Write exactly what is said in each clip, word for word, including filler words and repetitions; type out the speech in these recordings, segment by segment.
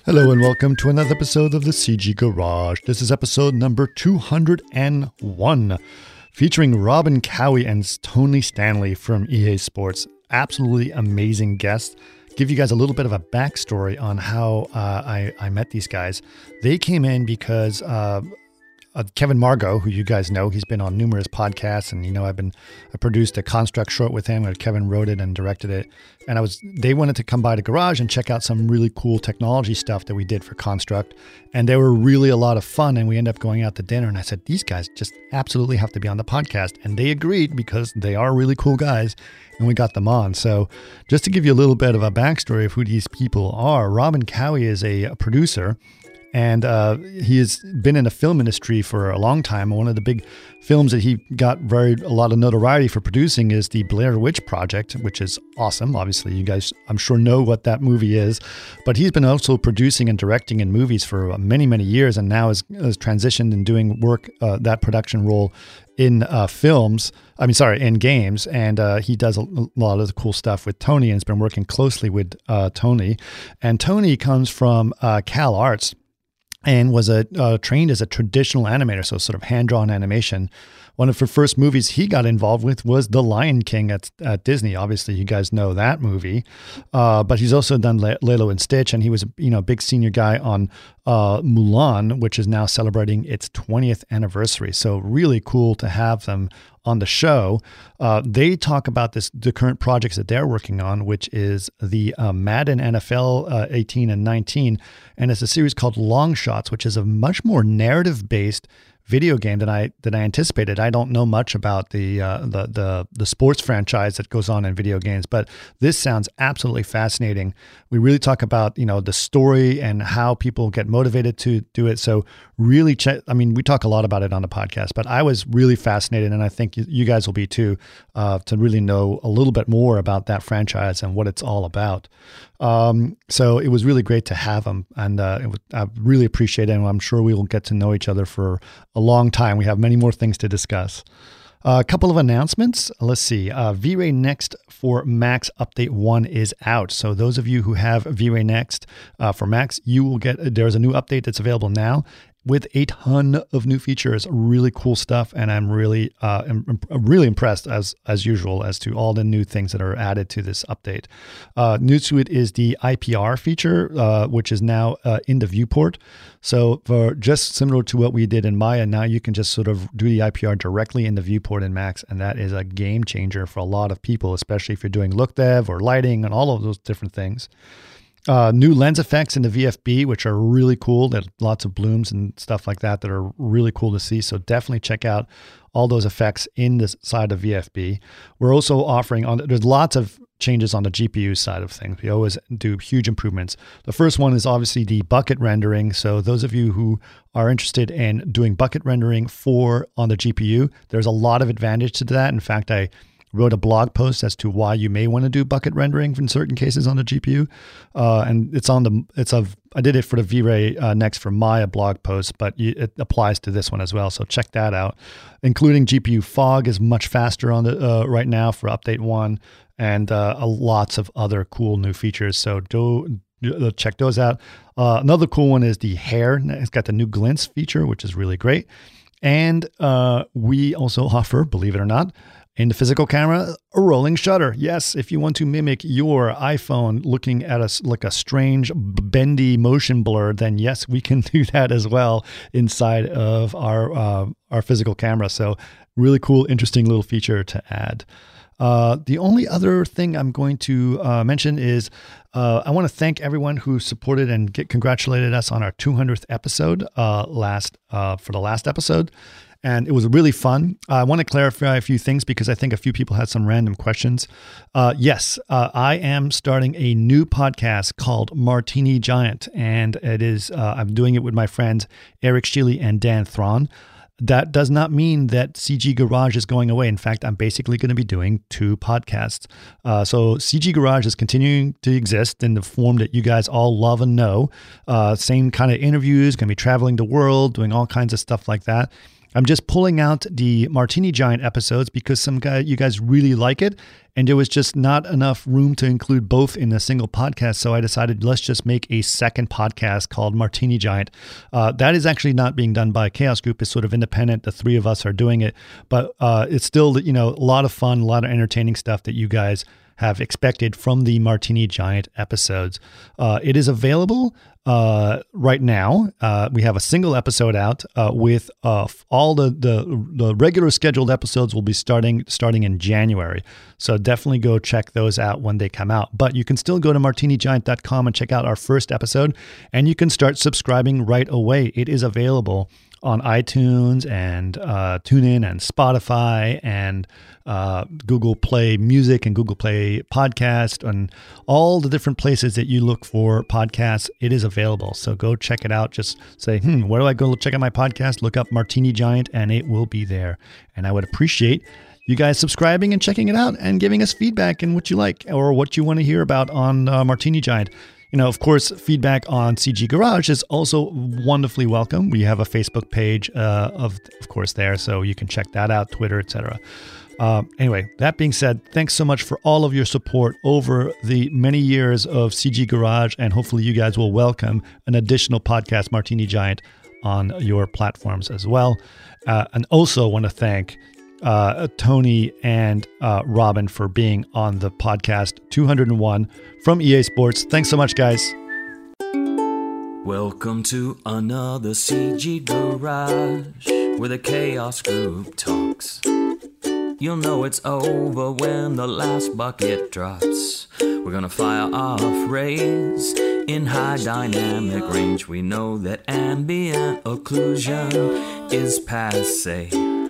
Hello and welcome to another episode of the C G Garage. This is episode number two hundred one, featuring Robin Cowie and Tony Stanley from E A Sports. Absolutely amazing guests. Give you guys a little bit of a backstory on how uh, I, I met these guys. They came in because uh, Uh, Kevin Margot, who you guys know, he's been on numerous podcasts, and you know I've been I produced a Construct short with him, where Kevin wrote it and directed it. And I was they wanted to come by the garage and check out some really cool technology stuff that we did for Construct, and they were really a lot of fun. And we ended up going out to dinner, and I said these guys just absolutely have to be on the podcast, and they agreed because they are really cool guys, and we got them on. So just to give you a little bit of a backstory of who these people are, Robin Cowie is a, a producer. And uh, he has been in the film industry for a long time. One of the big films that he got very a lot of notoriety for producing is the Blair Witch Project, which is awesome. Obviously, you guys, I'm sure, know what that movie is. But he's been also producing and directing in movies for many, many years, and now has, has transitioned and doing work, uh, that production role in uh, films. I mean, sorry, in games. And uh, he does a lot of the cool stuff with Tony, and has been working closely with uh, Tony. And Tony comes from uh, Cal Arts, and was a uh, trained as a traditional animator, so sort of hand-drawn animation. One of the first movies he got involved with was The Lion King at, at Disney. Obviously, you guys know that movie. Uh, but he's also done Le- Lilo and Stitch, and he was you know a big senior guy on uh, Mulan, which is now celebrating its twentieth anniversary. So really cool to have them on the show. Uh, they talk about this the current projects that they're working on, which is the uh, Madden N F L uh, eighteen and nineteen, and it's a series called Long Shots, which is a much more narrative-based video game than I than I anticipated. I don't know much about the uh, the the the sports franchise that goes on in video games, but this sounds absolutely fascinating. We really talk about you know the story and how people get motivated to do it. So really, check. I mean, we talk a lot about it on the podcast, but I was really fascinated, and I think you, you guys will be too, uh, to really know a little bit more about that franchise and what it's all about. Um, so it was really great to have them, and uh, it was, I really appreciate it, and I'm sure we will get to know each other for a long time. We have many more things to discuss. Uh, a couple of announcements. Let's see. Uh, V-Ray Next for Max Update one is out. So those of you who have V-Ray Next uh, for Max, you will get, there's a new update that's available now with a ton of new features, really cool stuff, and I'm really, uh, im- really impressed as as usual as to all the new things that are added to this update. Uh, new to it is the I P R feature, uh, which is now uh, in the viewport. So for just similar to what we did in Maya, now you can just sort of do the I P R directly in the viewport in Max, and that is a game changer for a lot of people, especially if you're doing look dev or lighting and all of those different things. Uh, new lens effects in the V F B, which are really cool. There's lots of blooms and stuff like that that are really cool to see. So definitely check out all those effects in the side of V F B. We're also offering on, there's lots of changes on the G P U side of things. We always do huge improvements. The first one is obviously the bucket rendering. So those of you who are interested in doing bucket rendering for on the G P U, there's a lot of advantage to that. In fact, I wrote a blog post as to why you may want to do bucket rendering in certain cases on the G P U, uh, and it's on the it's of I did it for the V-Ray uh, Next for Maya blog post, but it applies to this one as well. So check that out. Including G P U fog is much faster on the uh, right now for update one, and uh, lots of other cool new features. So do. Check those out. Uh, another cool one is the hair. It's got the new glints feature, which is really great. And uh, we also offer, believe it or not, in the physical camera, a rolling shutter. Yes, if you want to mimic your iPhone looking at us like a strange bendy motion blur, then yes, we can do that as well inside of our uh, our physical camera. So really cool, interesting little feature to add. Uh, the only other thing I'm going to uh, mention is uh, I want to thank everyone who supported and get congratulated us on our two hundredth episode uh, last uh, for the last episode. And it was really fun. Uh, I want to clarify a few things because I think a few people had some random questions. Uh, yes, uh, I am starting a new podcast called Martini Giant, and it is uh, I'm doing it with my friends Eric Sheely and Dan Thron. That does not mean that C G Garage is going away. In fact, I'm basically going to be doing two podcasts. Uh, so C G Garage is continuing to exist in the form that you guys all love and know. Uh, same kind of interviews, going to be traveling the world, doing all kinds of stuff like that. I'm just pulling out the Martini Giant episodes because some guy, you guys really like it, and there was just not enough room to include both in a single podcast. So I decided let's just make a second podcast called Martini Giant. Uh, that is actually not being done by Chaos Group. It's sort of independent. The three of us are doing it, but uh, it's still, you know, a lot of fun, a lot of entertaining stuff that you guys have expected from the Martini Giant episodes. Uh, it is available uh, right now. Uh, we have a single episode out uh, with uh, all the, the the regular scheduled episodes will be starting starting in January. So definitely go check those out when they come out. But you can still go to martini giant dot com and check out our first episode, and you can start subscribing right away. It is available on iTunes and uh, TuneIn and Spotify and uh, Google Play Music and Google Play Podcast and all the different places that you look for podcasts. It is available. So go check it out. Just say, hmm, where do I go check out my podcast? Look up Martini Giant and it will be there. And I would appreciate you guys subscribing and checking it out and giving us feedback and what you like or what you want to hear about on uh, Martini Giant. You know, of course, feedback on C G Garage is also wonderfully welcome. We have a Facebook page, uh, of of course, there, so you can check that out, Twitter, et cetera. Uh, anyway, that being said, thanks so much for all of your support over the many years of C G Garage, and hopefully you guys will welcome an additional podcast, Martini Giant, on your platforms as well. Uh, and also want to thank Uh, Tony and uh, Robin for being on the podcast two hundred one from E A Sports. Thanks so much, guys. Welcome to another C G Garage, where the Chaos Group talks. You'll know it's over when the last bucket drops. We're gonna fire off rays in high dynamic range. We know that ambient occlusion is passe.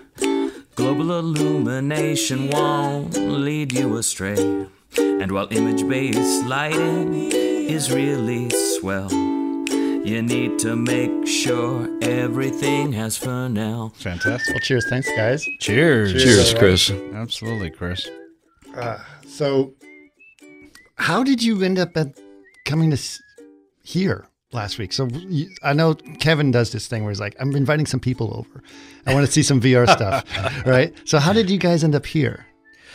Global illumination won't lead you astray. And while image-based lighting is really swell, you need to make sure everything has Fresnel. Fantastic. Well, cheers. Thanks, guys. Cheers. Cheers, cheers Chris. Absolutely, Chris. Uh, so, how did you end up at coming to s- here last week? So, you, I know Kevin does this thing where he's like, I'm inviting some people over. I want to see some V R stuff, right? So, how did you guys end up here?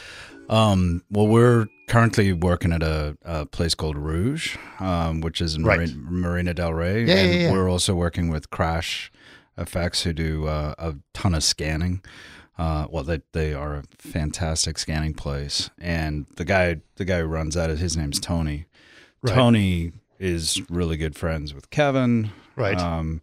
Um, well, we're currently working at a, a place called Rouge, um, which is in Right. Marina, Marina Del Rey. Yeah, and yeah, yeah. we're also working with Crash Effects, who do uh, a ton of scanning. Uh, well, they they are a fantastic scanning place, and the guy the guy who runs that, his name's Tony. Right. Tony is really good friends with Kevin, Right. Um,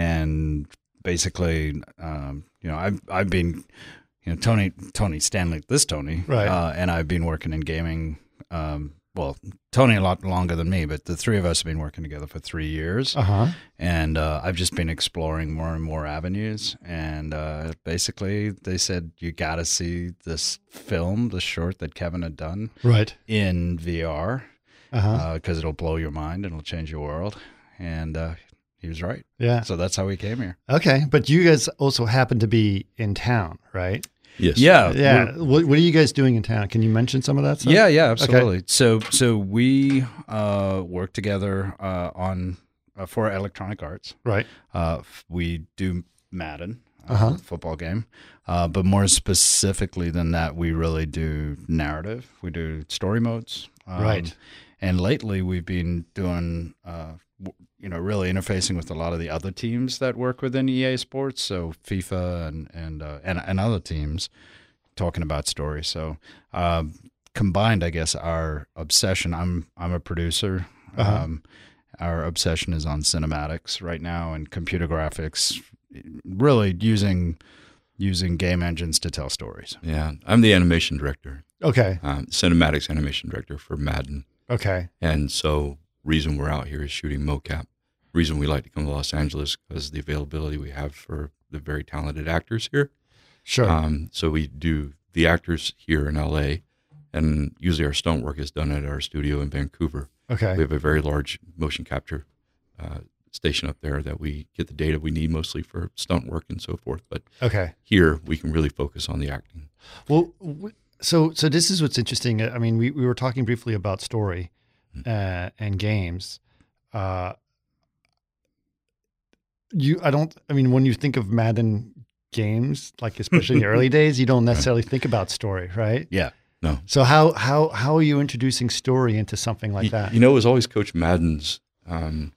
and basically, um, you know, I've I've been. You know, Tony, Tony Stanley, this Tony, Right. uh, and I've been working in gaming, um, well, Tony a lot longer than me, but the three of us have been working together for three years, Uh-huh. and uh, I've just been exploring more and more avenues, and uh, basically they said, you got to see this film, the short that Kevin had done Right. in V R, Uh-huh. because it'll blow your mind and it'll change your world, and uh, he was right. Yeah. So that's how we came here. Okay. But you guys also happen to be in town, right? Yes. Yeah. Yeah. What, what are you guys doing in town? Can you mention some of that stuff? Yeah, yeah, absolutely. So, so we uh, work together uh, on uh, for Electronic Arts. Right. Uh, f- we do Madden, uh, Uh-huh. football game, uh, but more specifically than that, we really do narrative. We do story modes. Um, Right. And lately, we've been doing, uh, w- you know, really interfacing with a lot of the other teams that work within E A Sports, so FIFA and and uh, and, and other teams, talking about stories. So um, combined, I guess our obsession. I'm I'm a producer. Uh-huh. Um, our obsession is on cinematics right now and computer graphics, really using using game engines to tell stories. Yeah. I'm the animation director, Okay. um, cinematics animation director for Madden. Okay. And so reason we're out here is shooting mocap. Reason we like to come to Los Angeles because the availability we have for the very talented actors here. Sure. Um, so we do the actors here in L A, and usually our stunt work is done at our studio in Vancouver. okay. We have a very large motion capture uh, station up there that we get the data we need mostly for stunt work and so forth. But Okay. here we can really focus on the acting. Well, w- so so this is what's interesting. I mean, we, we were talking briefly about story uh, and games. Uh, you, I don't. I mean, when you think of Madden, games, like especially in the early days, you don't necessarily think about story, right? Yeah. No. So how how how are you introducing story into something like you, that? You know, it was always Coach Madden's, um,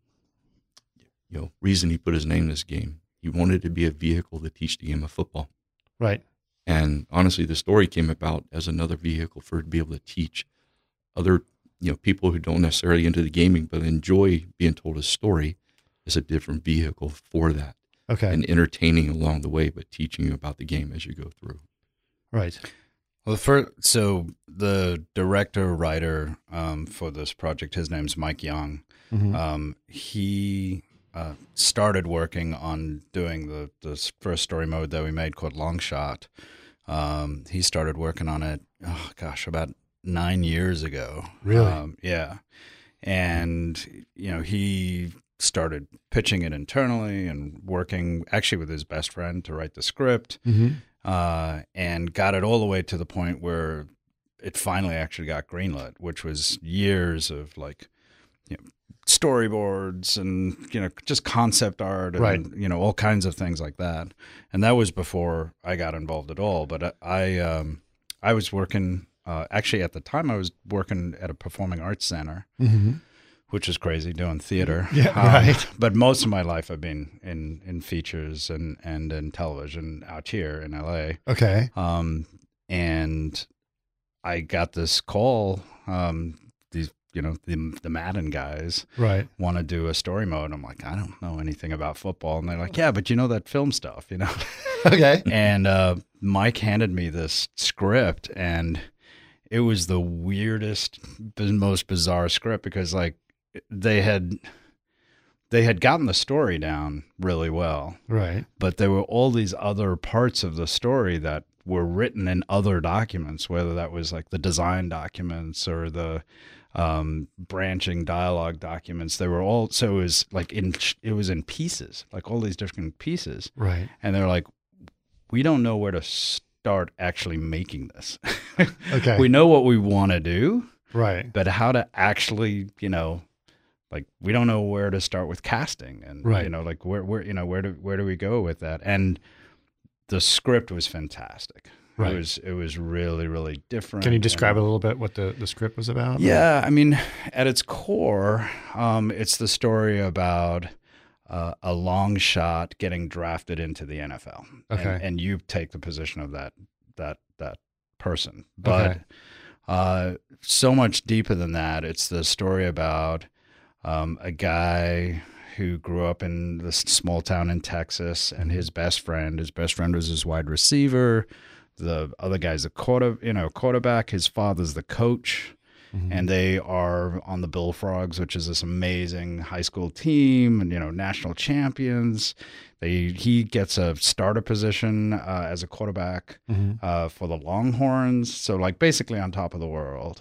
you know, reason he put his name in this game. He wanted to be a vehicle to teach the game of football. Right. And honestly, the story came about as another vehicle for to be able to teach other, you know, people who don't necessarily into the gaming but enjoy being told a story as a different vehicle for that. Okay. And entertaining along the way, but teaching you about the game as you go through. Right. Well, the first, so the director, writer um, for this project, his name's Mike Young. Mm-hmm. Um, he uh, started working on doing the, the first story mode that we made called Long Shot. Um, he started working on it, oh gosh, about nine years ago. Really? Um, yeah. And, you know, he started pitching it internally and working actually with his best friend to write the script. Mm-hmm. Uh, and got it all the way to the point where it finally actually got greenlit, which was years of like, you know, storyboards and, you know, just concept art and, right. you know, all kinds of things like that. And that was before I got involved at all. But I, um, I was working, uh, actually at the time I was working at a performing arts center, Mm-hmm. which is crazy doing theater. Yeah, Um, right. But most of my life I've been in, in features and, and in television out here in L A. Okay. Um, and I got this call, um, these, you know, the, the Madden guys Right. want to do a story mode. I'm like, I don't know anything about football. And they're like, yeah, but you know that film stuff, you know? Okay. And uh, Mike handed me this script, and it was the weirdest, most bizarre script because, like, they had they had gotten the story down really well, Right. but there were all these other parts of the story that were written in other documents, whether that was like the design documents or the um, branching dialogue documents. They were all, so it was like in, it was in pieces, like all these different pieces. Right. And they're like, we don't know where to start actually making this. Okay. We know what we want to do, Right. but how to actually, you know, like we don't know where to start with casting, and Right. you know, like where where you know where do where do we go with that? And the script was fantastic. Right. It was it was really really different. Can you describe and, a little bit what the, the script was about? Yeah, I mean, at its core, um, it's the story about uh, a long shot getting drafted into the N F L. Okay. And, and you take the position of that that that person, but. Okay. Uh, so much deeper than that. It's the story about um, a guy who grew up in this small town in Texas, and his best friend, his best friend was his wide receiver. The other guy's a quarter, you know, quarterback. His father's the coach, Mhm. and they are on the Bullfrogs, which is this amazing high school team, and you know, national champions. They he gets a starter position uh, as a quarterback Mhm. uh, for the Longhorns, so like basically on top of the world.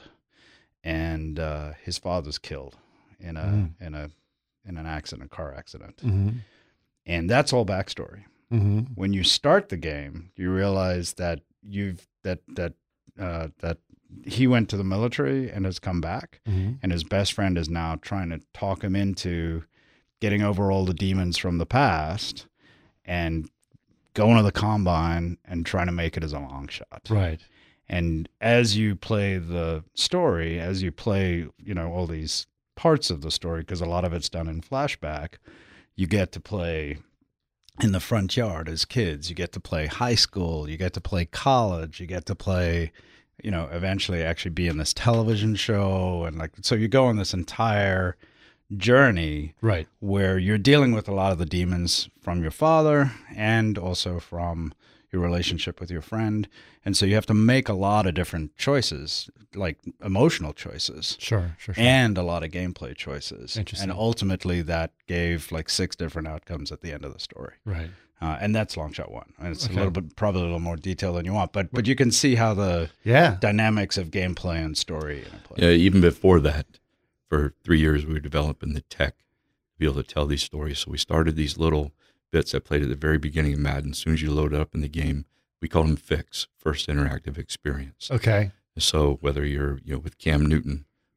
And uh, his father's killed in a Mm. in a in an accident, a car accident, Mhm. and that's all backstory. Mhm. When you start the game, you realize that you've that that uh, that he went to the military and has come back, Mhm. and his best friend is now trying to talk him into getting over all the demons from the past and going to the combine and trying to make it as a long shot. Right. And as you play the story, as you play, you know, all these parts of the story, because a lot of it's done in flashback, you get to play in the front yard as kids. You get to play high school. You get to play college. You get to play, you know, eventually actually be in this television show. And like, so you go on this entire journey Right. where you're dealing with a lot of the demons from your father and also from your relationship with your friend. And so you have to make a lot of different choices, like emotional choices, Sure. Sure. Sure. and a lot of gameplay choices. Interesting. And ultimately that gave like six different outcomes at the end of the story. right. Uh, and that's Long Shot One. And it's Okay. a little bit, probably a little more detail than you want, but but you can see how the Yeah. dynamics of gameplay and story interplay. Yeah, even before that, for three years, we were developing the tech to be able to tell these stories. So we started these little bits that played at the very beginning of Madden. As soon as you load it up in the game, we call them F I X, First Interactive Experience. Okay. So whether you're, you know, with Cam Newton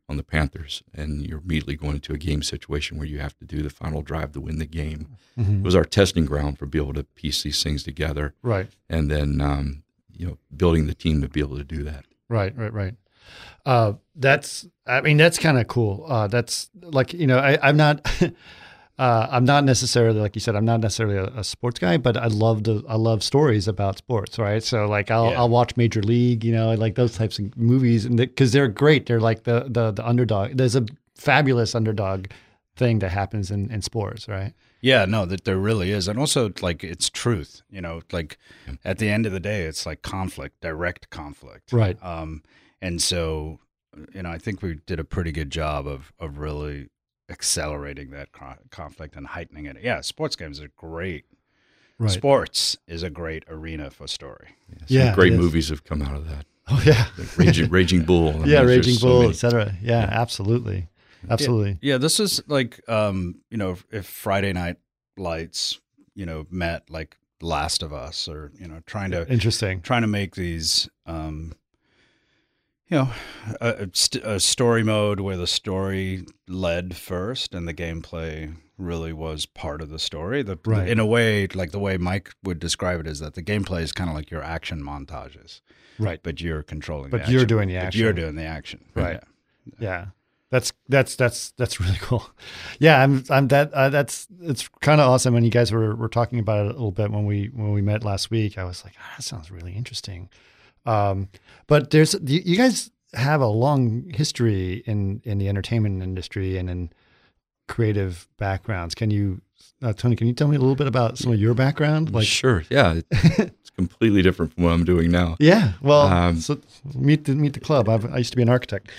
on the Panthers, and you're immediately going into a game situation where you have to do the final drive to win the game. Mm-hmm. It was our testing ground for being able to piece these things together, Right. and then um, you know, building the team to be able to do that. Right, right, right. Uh, that's, I mean, that's kind of cool. Uh, that's like, you know, I, I'm not, uh, I'm not necessarily, like you said, I'm not necessarily a, a sports guy, but I love to, I love stories about sports, right? So like, I'll, Yeah. I'll watch Major League, you know, I like those types of movies, and because they're great. They're like the, the, the underdog. There's a fabulous underdog thing that happens in, in sports, right? Yeah, no, that there really is. And also, like, it's truth, you know, like at the end of the day, it's like conflict, direct conflict. Right. Um, and so, you know, I think we did a pretty good job of, of really accelerating that co- conflict and heightening it. Yeah, sports games are great. Right. Sports is a great arena for story. Yeah, some Yeah, great it is. movies have come out of that. Oh yeah. Like Raging, Raging Bull. I mean, yeah. there's Raging just so Bull, many. et cetera. Yeah, absolutely. Absolutely. Yeah, this is like, um, you know, if, if Friday Night Lights, you know, met like Last of Us, or, you know, trying to Interesting. trying to make these, um, you know, a, a st- a story mode where the story led first and the gameplay really was part of the story. The, Right. In a way, like the way Mike would describe it is that the gameplay is kind of like your action montages, Right. but you're controlling But the you're action. doing the But action. you're doing the action. Right. Yeah. Yeah. That's that's that's that's really cool. Yeah, I'm I'm that uh, that's it's kind of awesome. When you guys were, were talking about it a little bit when we when we met last week, I was like, ah, that sounds really interesting. Um, but there's you, you guys have a long history in in the entertainment industry and in creative backgrounds. Can you, uh, Tony? Can you tell me a little bit about some of your background? Like, Sure, yeah. It, it's completely different from what I'm doing now. yeah. Well, Um, so meet the meet the club. I've, I used to be an architect.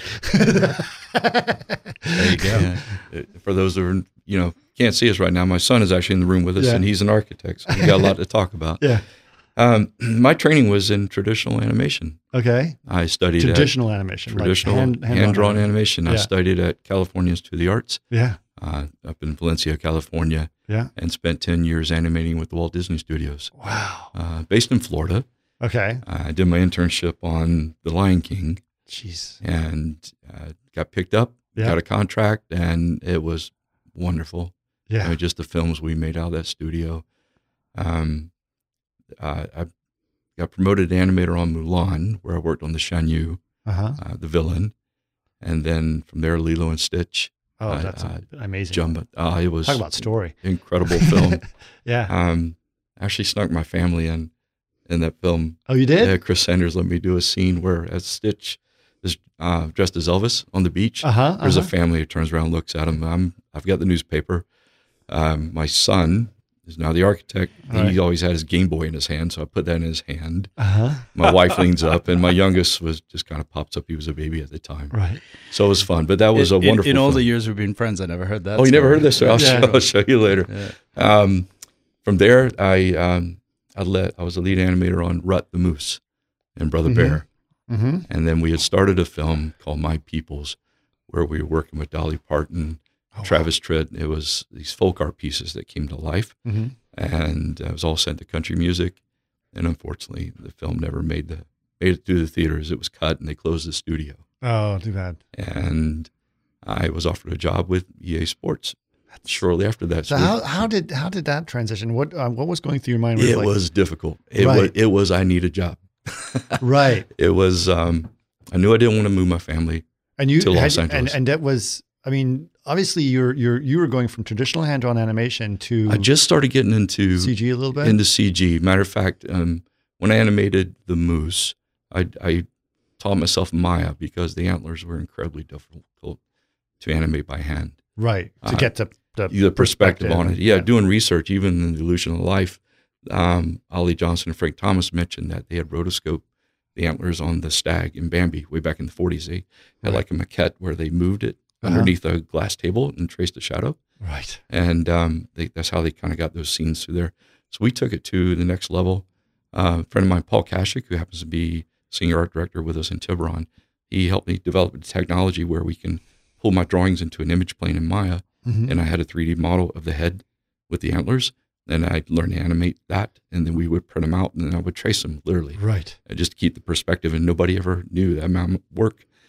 There you go. Yeah. Uh, For those that are, you know, can't see us right now, my son is actually in the room with us, Yeah. and he's an architect, so we got a lot to talk about. Yeah. Um, my training was in traditional animation. Okay. I studied Traditional animation. at like traditional hand- hand-drawn hand-drawn animation. animation. I Yeah. studied at California Institute of the Arts Yeah. uh, up in Valencia, California, Yeah. and spent ten years animating with the Walt Disney Studios, Wow. uh, based in Florida. Okay. I did my internship on The Lion King Jeez. and uh, got picked up, Yeah. got a contract, and it was wonderful. Yeah. You know, just the films we made out of that studio. Um, uh, I got promoted to animator on Mulan, where I worked on the Shan Yu, Uh-huh. uh, the villain, and then from there Lilo and Stitch. Oh, uh, that's uh, amazing. Jumbo. Uh, it was Talk about story. incredible film. Yeah. um, actually snuck my family in in that film. Oh, you did? Yeah, Chris Sanders let me do a scene where as Stitch is uh, dressed as Elvis on the beach. Uh-huh. There's uh-huh. a family who turns around and looks at him. I'm, I've got the newspaper. Um, my son is now the architect. All He right. always had his Game Boy in his hand, so I put that in his hand. Uh-huh. My wife leans up, and my youngest was just kind of pops up. He was a baby at the time. Right. So it was fun, but that was in, a wonderful In, in all film. the years we've been friends, I never heard that. Oh, you never story. heard this? I'll, Yeah. show, I'll show you later. Yeah. Um, from there, I um, I let I was a lead animator on Rut the Moose and Brother Mhm. Bear, Mm-hmm. and then we had started a film called My Peoples, where we were working with Dolly Parton, Oh, Travis Tritt. It was these folk art pieces that came to life, Mm-hmm. and it was all set to country music. And unfortunately, the film never made the made it through the theaters. It was cut, and they closed the studio. Oh, too bad. And I was offered a job with E A Sports shortly after that. So we- how how did how did that transition? What uh, what was going through your mind? it like, was difficult. It Right. was it was I need a job. right. It was um, I knew I didn't want to move my family. And you to Los had, and Angeles. and that was. I mean, obviously, you're you're you were going from traditional hand-drawn animation to I just started getting into C G a little bit. into C G. Matter of fact, um, when I animated the moose, I, I taught myself Maya because the antlers were incredibly difficult to animate by hand. right. To uh, get the the, The perspective on it, yeah, Doing research, even in the Illusion of Life, um, Ollie Johnson and Frank Thomas mentioned that they had rotoscoped the antlers on the stag in Bambi way back in the forties. They had Right. like a maquette where they moved it Uh-huh. underneath a glass table and traced the shadow. Right. And um, they, that's how they kind of got those scenes through there. So we took it to the next level. Uh, a friend of mine, Paul Kashik, who happens to be senior art director with us in Tiburon, he helped me develop a technology where we can pull my drawings into an image plane in Maya. Mhm. And I had a three D model of the head with the antlers. Then I learned to animate that, and then we would print them out, and then I would trace them literally, Right. uh, just to keep the perspective. And nobody ever knew that amount of work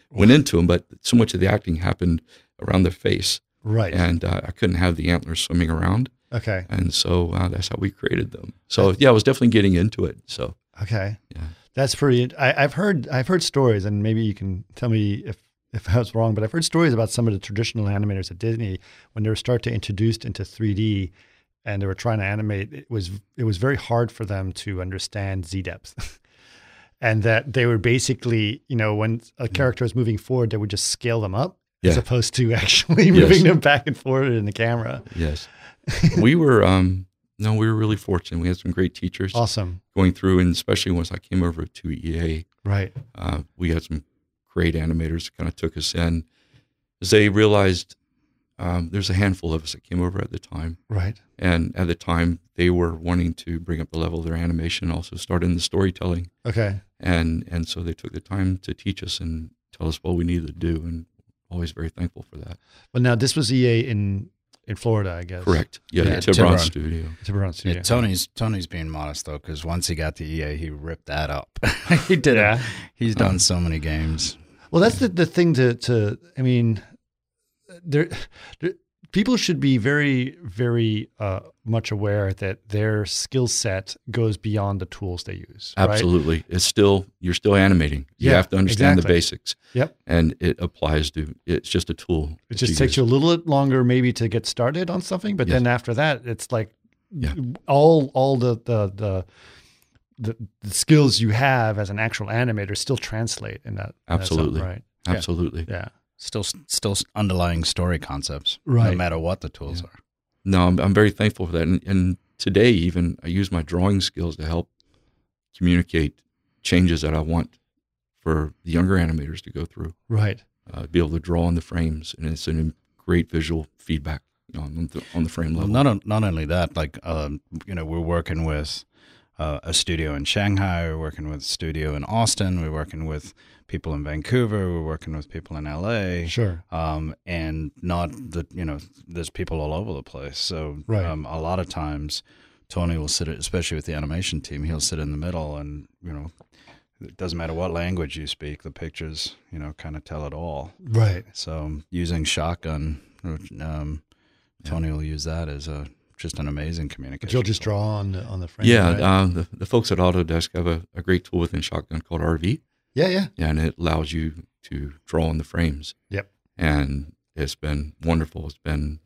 went into them, but so much of the acting happened around their face. Right. And uh, I couldn't have the antlers swimming around. Okay. And so uh, that's how we created them. So yeah, I was definitely getting into it. So okay. yeah. That's pretty. I, I've heard I've heard stories, and maybe you can tell me if, if I was wrong, but I've heard stories about some of the traditional animators at Disney when they were start to introduced into three D, and they were trying to animate. It was it was very hard for them to understand Z depth, and that they were basically, you know, when a character was moving forward, they would just scale them up Yeah. as opposed to actually Yes. moving them back and forward in the camera. Yes. we were, um, no, we were really fortunate. We had some great teachers Awesome. going through, and especially once I came over to E A, Right. uh, we had some great animators that kind of took us in as they realized um, there's a handful of us that came over at the time. Right. And at the time, they were wanting to bring up the level of their animation and also start in the storytelling. Okay. And and so they took the time to teach us and tell us what we needed to do, and always very thankful for that. But now this was E A in in Florida, I guess. Correct. Yeah, Yeah, the Tiburon Tiburon. studio. Tiburon Studio. Yeah, Tony's Tony's being modest though, because once he got to E A, he ripped that up. he did Yeah. it. He's done so many games. Well, that's the, the thing to, to, I mean, there, there people should be very, very uh, much aware that their skill set goes beyond the tools they use. right? Absolutely. It's still, you're still animating. You Yeah, have to understand exactly. the basics. Yep. And it applies to, it's just a tool. It just takes you a little bit longer maybe to get started on something, but Yes. then after that, it's like Yeah. all all the, the, the, the, the skills you have as an actual animator still translate in that. in that Absolutely. something, right. Absolutely. Yeah. Still, still underlying story concepts, Right. no matter what the tools Yeah. are. No, I'm, I'm very thankful for that. And, and today, even, I use my drawing skills to help communicate changes that I want for the younger animators to go through, Right. uh, be able to draw on the frames. And it's a great visual feedback, you know, on, the, on the frame Well, level. not on- not only that, like um, you know, we're working with uh, a studio in Shanghai, we're working with a studio in Austin, we're working with people in Vancouver, we're working with people in L A. Sure. Um, and not that, you know, there's people all over the place. So Right. um, a lot of times Tony will sit, especially with the animation team, he'll sit in the middle and, you know, it doesn't matter what language you speak, the pictures, you know, kind of tell it all. Right. So using Shotgun, um, Tony will use that as a just an amazing communication. But you'll just draw on the, on the frame. Yeah, right? uh, the, the folks at Autodesk have a, a great tool within Shotgun called R V. yeah, yeah. And it allows you to draw on the frames. Yep. And it's been wonderful. It's been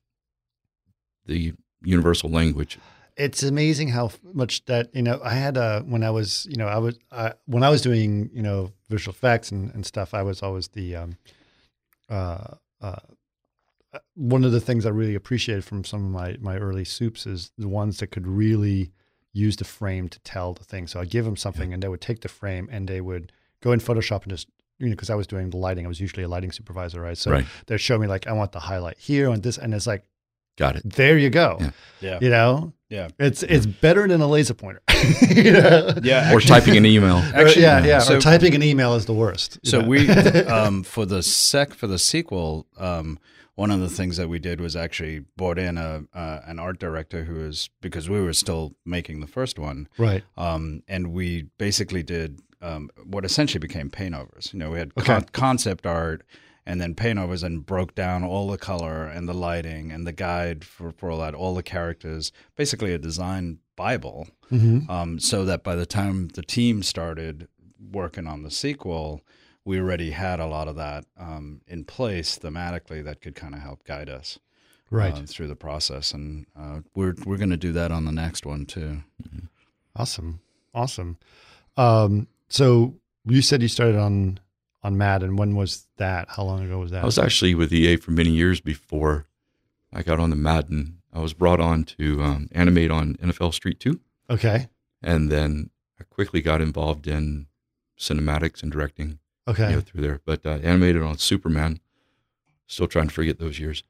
the universal language. It's amazing how f- much that, you know, I had a, when I was, you know, I was, I, when I was doing, you know, visual effects and, and stuff, I was always the, um, uh, uh, one of the things I really appreciated from some of my, my early soups is the ones that could really use the frame to tell the thing. So I'd give them something and they would take the frame and they would go in Photoshop and just, you know, because I was doing the lighting, I was usually a lighting supervisor, right? So Right. they'd show me like, I want the highlight here on this. And it's like, Got it. there you go. Yeah. Yeah. You know, Yeah. it's it's better than a laser pointer. you know? Yeah. Or typing an email. Or- Actually, yeah, yeah. so- or typing an email is the worst. you So know? we, um, for the sec for the sequel, um, one of the things that we did was actually brought in a uh, an art director who is, because we were still making the first one, right. um, and we basically did um, what essentially became paint overs. You know, we had Okay. con- concept art and then paint overs, and broke down all the color and the lighting and the guide for, for all that, all the characters, basically a design Bible. Mm-hmm. Um, so that by the time the team started working on the sequel, we already had a lot of that um, in place thematically that could kind of help guide us Right. uh, through the process. And uh, we're we're going to do that on the next one too. Awesome. Awesome. Um, so you said you started on on Madden. When was that? How long ago was that? I was actually with E A for many years before I got on the Madden. I was brought on to um, animate on N F L Street two. Okay. And then I quickly got involved in cinematics and directing. Okay. You know, through there. But uh, animated on Superman. Still trying to forget those years.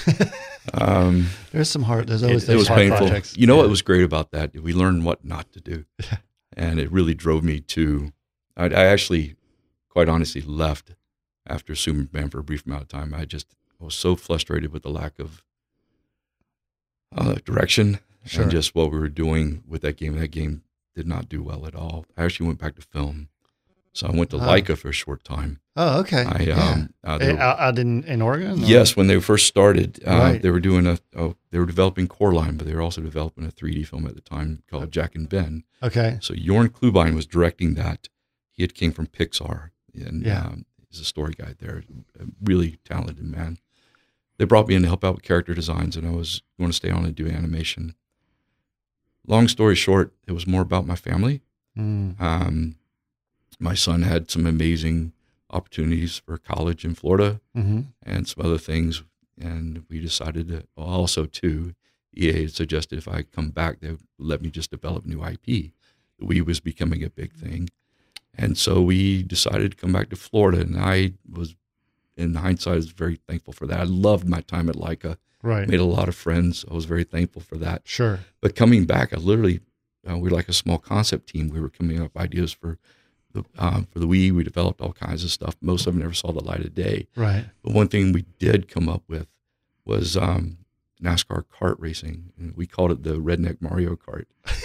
Um, There's some hard. There's it, always it those was hard painful. projects. You know Yeah. what was great about that? We learned what not to do. And it really drove me to, I, I actually, quite honestly, left after Superman for a brief amount of time. I just I was so frustrated with the lack of uh, direction Sure. and just what we were doing with that game. That game did not do well at all. I actually went back to film So I went to Oh. Leica for a short time. Oh, okay. I yeah. um, uh, they Eh, were- out, out in, in Oregon? or- yes, when they first started, uh, Right. they were doing a oh, they were developing Coraline, but they were also developing a three D film at the time called Jack and Ben. Okay. So Jorn Klubine was directing that. He had came from Pixar, and Yeah. um, he's a story guy there, a really talented man. They brought me in to help out with character designs, and I was going to stay on and do animation. Long story short, it was more about my family. Mm. Um, my son had some amazing opportunities for college in Florida hmm and some other things, and we decided to also too. E A had suggested if I come back, they would let me just develop new I P. The Wii was becoming a big thing, and so we decided to come back to Florida. And I was, in hindsight, I was very thankful for that. I loved my time at Leica. Right. Made a lot of friends. I was very thankful for that. Sure. But coming back, I literally, uh, we're like a small concept team. We were coming up with ideas for the um, for the Wii. We developed all kinds of stuff. Most of them never saw the light of day. Right. But one thing we did come up with was um, NASCAR kart racing. And we called it the Redneck Mario Kart.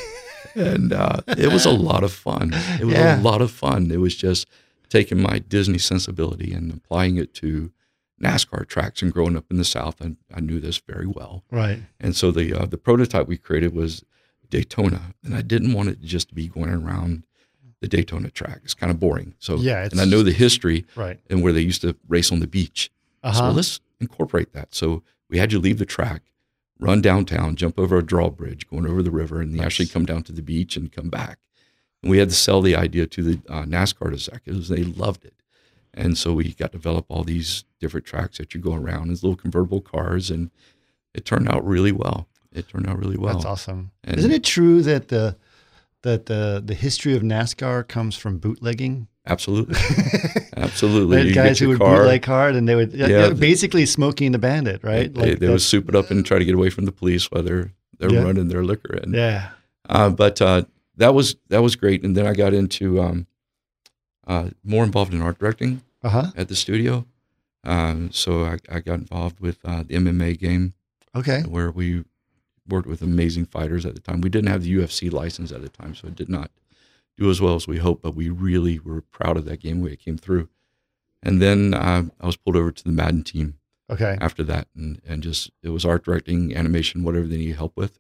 And uh, it was a lot of fun. It was Yeah. a lot of fun. It was just taking my Disney sensibility and applying it to NASCAR tracks. And growing up in the South, I, I knew this very well. Right. And so the uh, the prototype we created was Daytona, and I didn't want it just to be going around the Daytona track. It's kind of boring. So Yeah, and I know the history Right. and where they used to race on the beach. Uh So huh. let's incorporate that. So we had you leave the track, run downtown, jump over a drawbridge, going over the river, and you Nice. actually come down to the beach and come back. And we had to sell the idea to the uh, NASCAR executives. They loved it. And so we got to develop all these different tracks that you go around as little convertible cars, and it turned out really well. It turned out really well. That's awesome. And- Isn't it true that the that the the history of NASCAR comes from bootlegging? Absolutely. Absolutely. Right? You Guys get who your would car, bootleg hard, and they would yeah, Yeah. basically Smoking the Bandit, right? They, they that- would soup it up and try to get away from the police while they're, they're Yeah. running their liquor in. yeah. Uh, but uh, that was that was great. And then I got into um, uh, more involved in art directing Uh huh. at the studio. Um, so I, I got involved with uh, the M M A game Okay. where we worked with amazing fighters at the time. We didn't have the U F C license at the time, so it did not do as well as we hoped, but we really were proud of that game when it came through. And then uh, I was pulled over to the Madden team Okay. after that, and, and just it was art directing, animation, whatever they needed help with.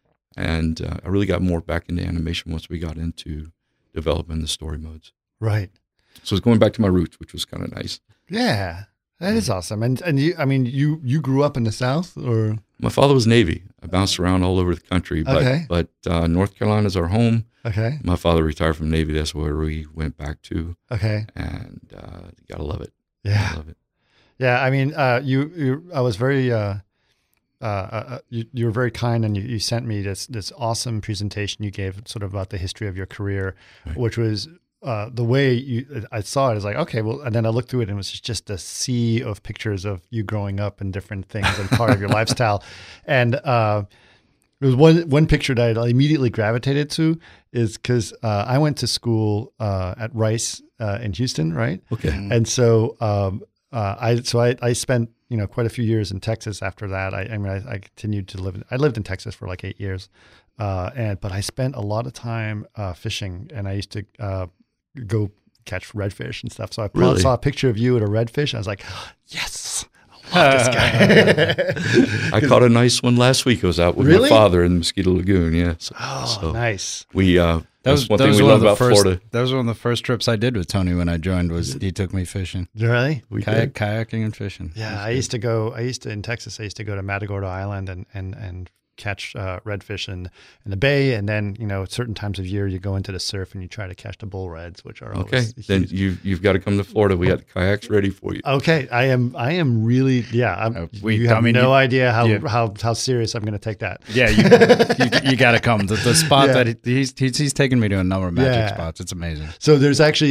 And uh, I really got more back into animation once we got into developing the story modes. Right. So it's going back to my roots, which was kind of nice. Yeah. That is awesome. And and you, I mean, you you grew up in the South, or My father was Navy. I bounced around all over the country, but Okay. but uh, North Carolina is our home. okay, My father retired from Navy. That's where we went back to, okay, and uh, you gotta love it. yeah, Gotta love it. yeah. I mean, uh, you, you, I was very, uh, uh, uh, you, you were very kind, and you, you sent me this this awesome presentation you gave, sort of about the history of your career, Right. which was. Uh, the way you, I saw it is like, okay, well, and then I looked through it and it was just a sea of pictures of you growing up and different things and part of your lifestyle. And uh, there was one one picture that I immediately gravitated to is because uh, I went to school uh, at Rice uh, in Houston, right? Okay. And so um, uh, I so I, I spent you know quite a few years in Texas after that. I, I mean I, I continued to live. In, I lived in Texas for like eight years, uh, and but I spent a lot of time uh, fishing, and I used to uh, go catch redfish and stuff. So I Really? saw a picture of you at a redfish. I was like, yes, I love this guy. I caught a nice one last week. I was out with Really? my father in the Mosquito Lagoon. Yeah. So, Oh, so nice. we uh, That that's was one that thing was we one love of the about first. Florida. That was one of the first trips I did with Tony when I joined. Was he took me fishing, Really? We kayak, did. kayaking and fishing. Yeah, I used to go. I used to in Texas. I used to go to Matagorda Island and and and catch uh, redfish in in the bay. And then you know, at certain times of year, you go into the surf and you try to catch the bull reds, which are Okay, always then huge. you you've got to come to Florida. We got the kayaks ready for you. Okay, I am. I am really. Yeah, I'm, Uh, we- you have I mean, no you- idea how, yeah. how how serious I'm going to take that. Yeah, you you, you got to come. The, the spot Yeah. that he, he's, he's he's taken me to a number of magic Yeah. spots. It's amazing. So there's actually.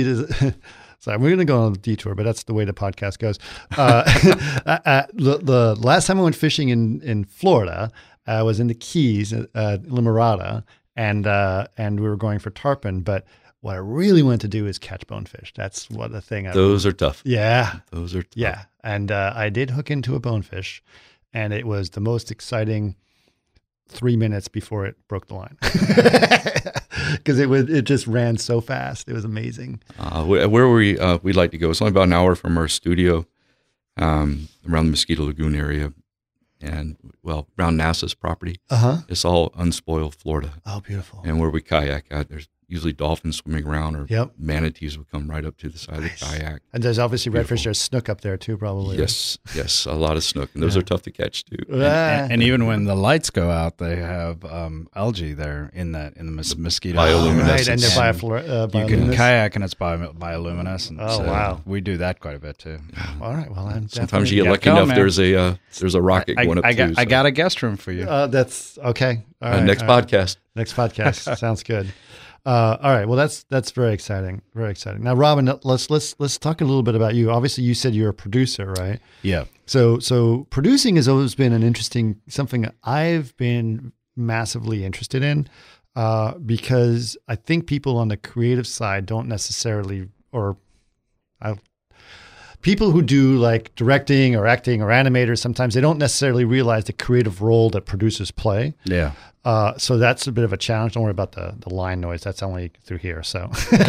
So we're going to go on a detour, but that's the way the podcast goes. Uh, uh, the, the last time I went fishing in in Florida, I was in the Keys, uh, Limerada, and uh, and we were going for tarpon. But what I really wanted to do is catch bonefish. That's what the thing. I, Those are tough. yeah, Those are tough. yeah, and uh, I did hook into a bonefish, and it was the most exciting three minutes before it broke the line. because it was it just ran so fast. It was amazing. Uh, where where we uh, we'd like to go? It's only about an hour from our studio, um, around the Mosquito Lagoon area, and well, around NASA's property. Uh huh. It's all unspoiled Florida, Oh, beautiful. and where we kayak at, there's usually dolphins swimming around, or Yep. manatees would come right up to the side Nice. of the kayak. And there's obviously redfish. Beautiful. There's snook up there too, probably. Yes, yes, a lot of snook, and those Yeah. are tough to catch too. Right? And, and even when the lights go out, they have um, algae there in that in the mos- mosquito. bioluminescence. Right, and they're And biofluor- uh, You can bioluminescent. kayak and it's bio, bioluminescent. Oh, so wow. We do that quite a bit too. All right. Well, I'm Sometimes definitely- you get Yeah, lucky go, enough. man. There's a uh, there's a rocket I, going up I got too. I so. got a guest room for you. Uh, that's okay. All Uh, right, next all right. podcast. Next podcast sounds good. Uh, all right. Well, that's that's very exciting. Very exciting. Now, Robin, let's let's let's talk a little bit about you. Obviously, you said you're a producer, right? Yeah. So so producing has always been an interesting something that I've been massively interested in, uh, because I think people on the creative side don't necessarily, or I. People who do like directing or acting or animators, sometimes they don't necessarily realize the creative role that producers play. Yeah. Uh, so that's a bit of a challenge. Don't worry about the, the line noise. That's only through here. So,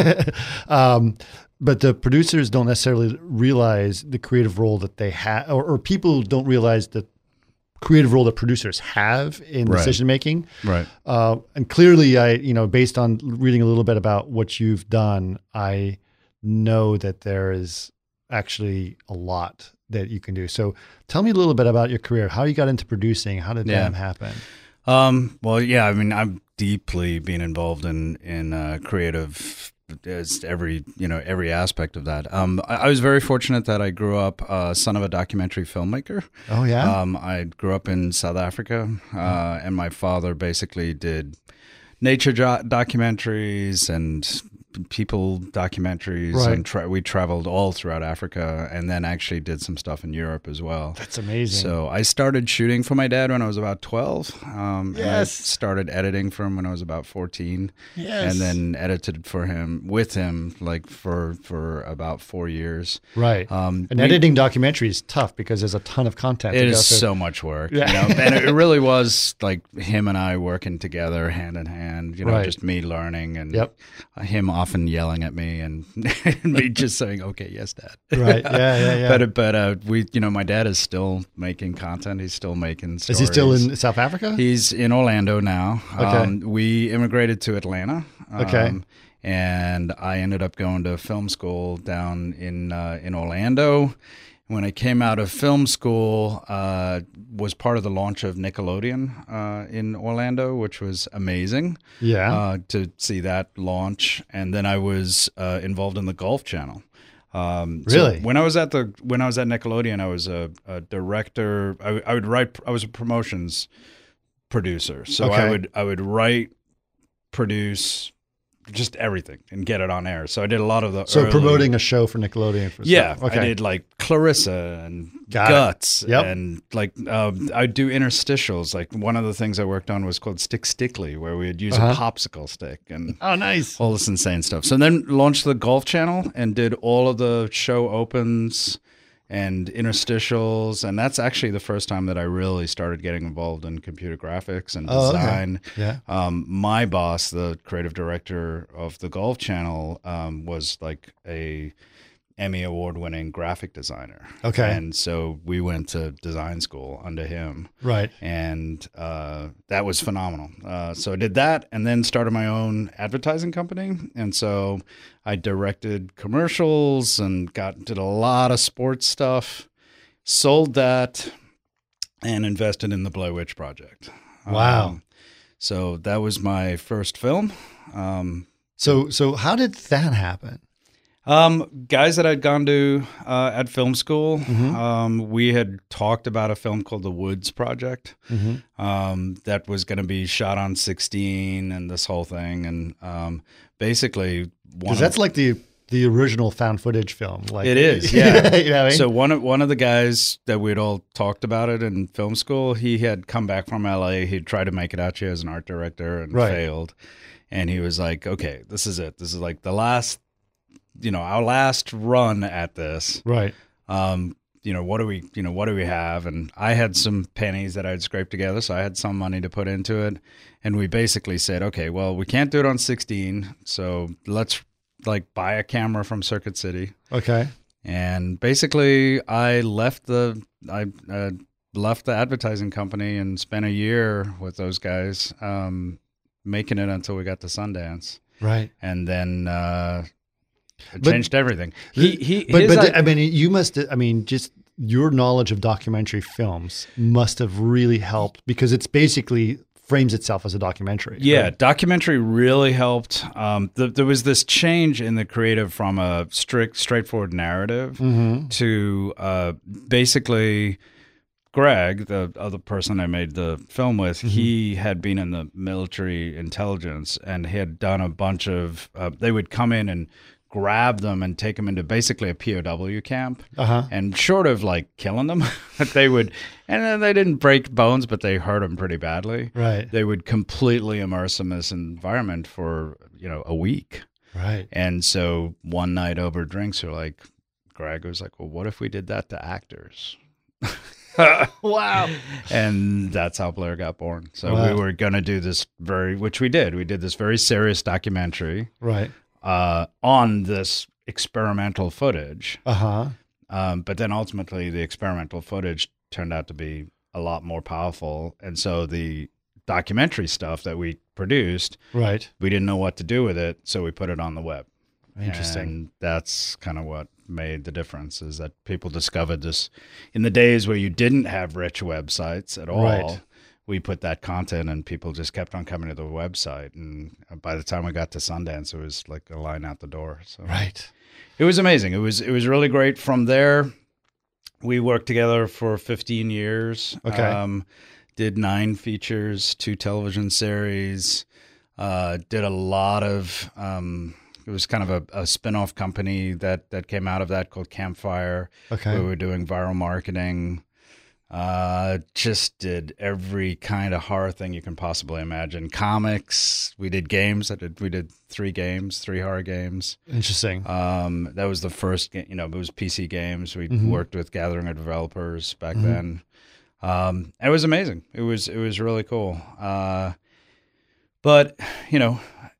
um, but the producers don't necessarily realize the creative role that they have, or, or people don't realize the creative role that producers have in Right. decision making. Right. Uh, and clearly, I, you know, based on reading a little bit about what you've done, I know that there is actually a lot that you can do. So, tell me a little bit about your career. How you got into producing? How did Yeah. that happen? Um, well, yeah, I mean, I've deeply been involved in, in, uh, creative, as every, you know, every aspect of that. Um, I, I was very fortunate that I grew up, uh, son of a documentary filmmaker. Oh yeah. Um, I grew up in South Africa, uh, and my father basically did nature jo- documentaries and people documentaries, Right. and tra- we traveled all throughout Africa, and then actually did some stuff in Europe as well. That's amazing. So I started shooting for my dad when I was about twelve. Um, and I Yes. started editing for him when I was about fourteen, yes. and then edited for him with him like for for about four years. right. Um, and we- editing documentary is tough because there's a ton of content. It to go is through. so much work, Yeah. you know? And it really was like him and I working together hand in hand, you know, Right. just me learning and Yep. him often yelling at me and, and me just saying, okay, yes, Dad. Right. Yeah. Yeah. Yeah. But, but uh, we, you know, my dad is still making content. He's still making stories. is he still in South Africa? He's in Orlando now. Okay. Um, we immigrated to Atlanta. Okay. Um, and I ended up going to film school down in uh, in Orlando. When I came out of film school, uh, was part of the launch of Nickelodeon uh, in Orlando, which was amazing yeah. uh, to see that launch. And then I was uh, involved in the Golf Channel. Um, so Really? when I was at the when I was at Nickelodeon, I was a, a director. I, I would write. I was a promotions producer, so Okay. I would I would write, produce, just everything and get it on air. So I did a lot of the so early- promoting a show for Nickelodeon. For Yeah, stuff. Okay. I did like Clarissa and Got it. Guts, Yep. and like um, I'd do interstitials. Like one of the things I worked on was called Stick Stickly, where we'd use Uh-huh. a popsicle stick and Oh, nice. all this insane stuff. So then launched the Golf Channel and did all of the show opens and interstitials, and that's actually the first time that I really started getting involved in computer graphics and Oh, okay. design. Yeah. Um, my boss, the creative director of the Golf Channel, um, was like a Emmy award-winning graphic designer. Okay. And so we went to design school under him, Right. and uh, that was phenomenal. Uh, so I did that, and then started my own advertising company. And so I directed commercials and got did a lot of sports stuff. Sold that, and invested in the Blair Witch Project. Wow. Um, so that was my first film. Um, So so how did that happen? Um, guys that I'd gone to uh, at film school, Mhm. um, we had talked about a film called The Woods Project Mhm. um, that was going to be shot on sixteen and this whole thing. And um, basically, one Because of, that's like the the original found footage film. Like It is, yeah. you know what I mean? so one of one of the guys that we'd all talked about it in film school, he had come back from L A. He'd tried to make it out here as an art director and Right. failed. And he was like, "Okay, this is it. This is like the last." You know, our last run at this, right. um, you know, what do we, you know, what do we have? And I had some pennies that I'd scraped together, so I had some money to put into it. And we basically said, okay, well, we can't do it on sixteen, so let's like buy a camera from Circuit City. Okay. And basically, I left the I uh, left the advertising company and spent a year with those guys, um, making it until we got to Sundance. Right. And then uh, it But- changed everything. He he. But his but i- I mean, you must. I mean, just your knowledge of documentary films must have really helped because it's basically frames itself as a documentary. Yeah, right? documentary really helped. Um, th- there was this change in the creative from a strict, straightforward narrative Mm-hmm. to uh, basically Greg, the other person I made the film with. Mm-hmm. He He had been in the military intelligence and he had done a bunch of. Uh, they would come in and grab them and take them into basically a P O W camp. Uh huh. And short of like killing them, they would, and then they didn't break bones, but they hurt them pretty badly. Right. They would completely immerse them in this environment for, you know, a week. Right. And so one night over drinks, we're like, Greg was like, well, what if we did that to actors? Wow. And that's how Blair got born. So Wow. we were going to do this very, which we did. We did this very serious documentary Right. uh, on this experimental footage. Uh huh. Um, but then ultimately, the experimental footage turned out to be a lot more powerful. And so the documentary stuff that we produced, Right. we didn't know what to do with it. So we put it on the web. Interesting. And that's kind of what made the difference is that people discovered this in the days where you didn't have rich websites at all. Right. We put that content and people just kept on coming to the website. And by the time we got to Sundance, it was like a line out the door. So Right. it was amazing. It was it was really great. From there, we worked together for fifteen years. Okay. Um, did nine features, two television series. Uh, did a lot of. Um, it was kind of a, a spin-off company that that came out of that called Campfire. Okay. We were doing viral marketing. Uh, just did every kind of horror thing you can possibly imagine. Comics. We did games. I did. We did three games, three horror games. Interesting. Um, that was the first, ga- you know, it was P C games. We Mhm. worked with Gathering of Developers back Mhm. then. Um, it was amazing. It was it was really cool. Uh, but you know,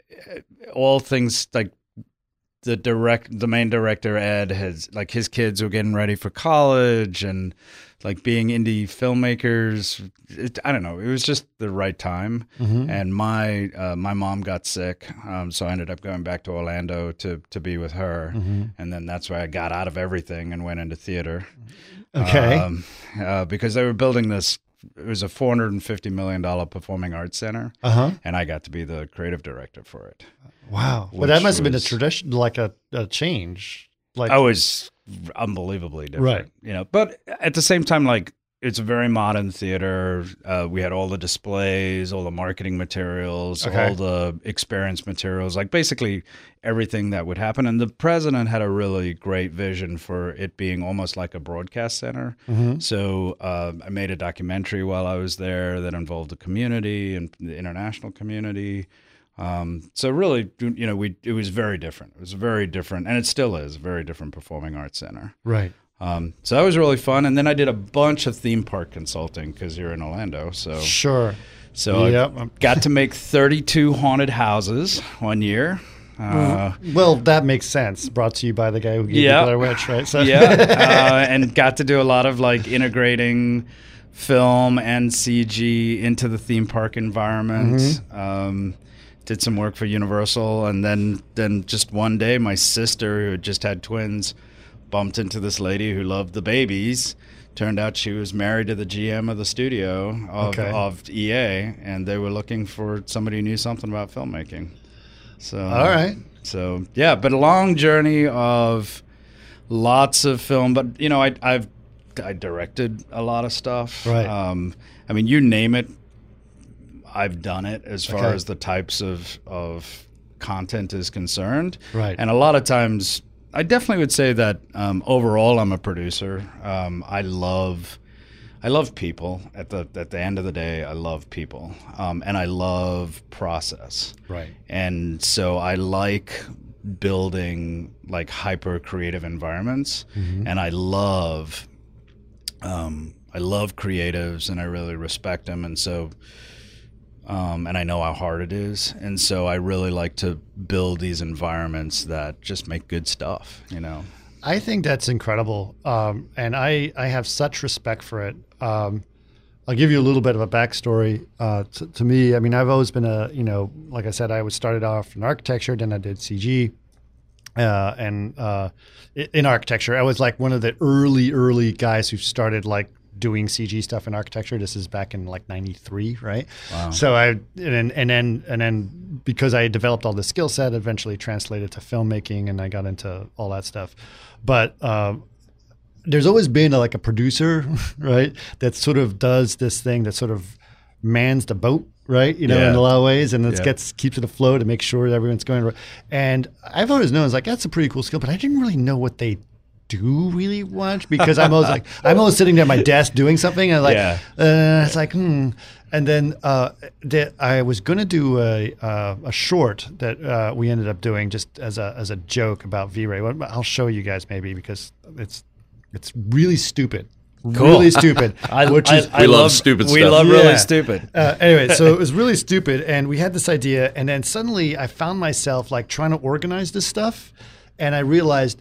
all things like the direct, the main director Ed has like his kids were getting ready for college and like being indie filmmakers. It, I don't know. It was just the right time. Mm-hmm. And my uh, my mom got sick, um, so I ended up going back to Orlando to to be with her. Mm-hmm. And then that's where I got out of everything and went into theater. Okay. Um, uh, because they were building this. It was a four hundred fifty million dollars performing arts center, Uh huh. and I got to be the creative director for it. Wow. But Which that must have been a was- tradition, like a, a change. Like I was unbelievably different, Right. you know. But at the same time, like it's a very modern theater. Uh, we had all the displays, all the marketing materials, Okay. all the experience materials, like basically everything that would happen. And the president had a really great vision for it being almost like a broadcast center. Mhm. So uh, I made a documentary while I was there that involved the community and the international community. Um, so really, you know, we it was very different. It was very different, and it still is a very different performing arts center. Right. Um, so that was really fun. And then I did a bunch of theme park consulting because you're in Orlando. So Sure. so Yep. I got to make thirty-two haunted houses one year. Uh, Well, that makes sense. Brought to you by the guy who gave Yeah. you Blair Witch, right? So yeah, uh, and got to do a lot of like integrating film and C G into the theme park environment. Mm-hmm. Um, did some work for Universal, and then then just one day, my sister, who had just had twins, bumped into this lady who loved the babies. Turned out she was married to the G M of the studio of, Okay. of E A, and they were looking for somebody who knew something about filmmaking. So All right. so yeah, but a long journey of lots of film. But you know, I, I've I directed a lot of stuff. Right. Um, I mean, you name it, I've done it as far Okay. as the types of of content is concerned. Right. And a lot of times, I definitely would say that um, overall, I'm a producer. Um, I love. I love people. At the at the end of the day, I love people, um, and I love process. Right. And so I like building like hyper creative environments, Mm-hmm. and I love Um, I love creatives and I really respect them. And so, um, and I know how hard it is. And so I really like to build these environments that just make good stuff, you know? I think that's incredible. Um, and I, I have such respect for it. Um, I'll give you a little bit of a backstory. Uh, to, to me, I mean, I've always been a, you know, like I said, I was started off in architecture, then I did C G. Uh, and uh, in architecture, I was like one of the early, early guys who started like doing C G stuff in architecture. This is back in like ninety-three, right? Wow. So I, and, and then, and then because I developed all this skill set, eventually translated to filmmaking and I got into all that stuff. But, um, there's always been a, like a producer, right, that sort of does this thing that sort of mans the boat, right, you know, yeah. in a lot of ways, and it yeah. gets keeps it afloat to make sure that everyone's going right. And I've always known, it's like, that's a pretty cool skill, but I didn't really know what they do really much because I'm always like, I'm always sitting there at my desk doing something, and like, yeah. uh, it's like, hmm. And then uh, the, I was going to do a uh, a short that uh, we ended up doing just as a as a joke about V-Ray. I'll show you guys maybe because it's it's really stupid. Cool. Really stupid. I, which I, is, I we love, love stupid we stuff. We love Yeah. really stupid. Uh, anyway, so it was really stupid, and we had this idea, and then suddenly I found myself like trying to organize this stuff, and I realized,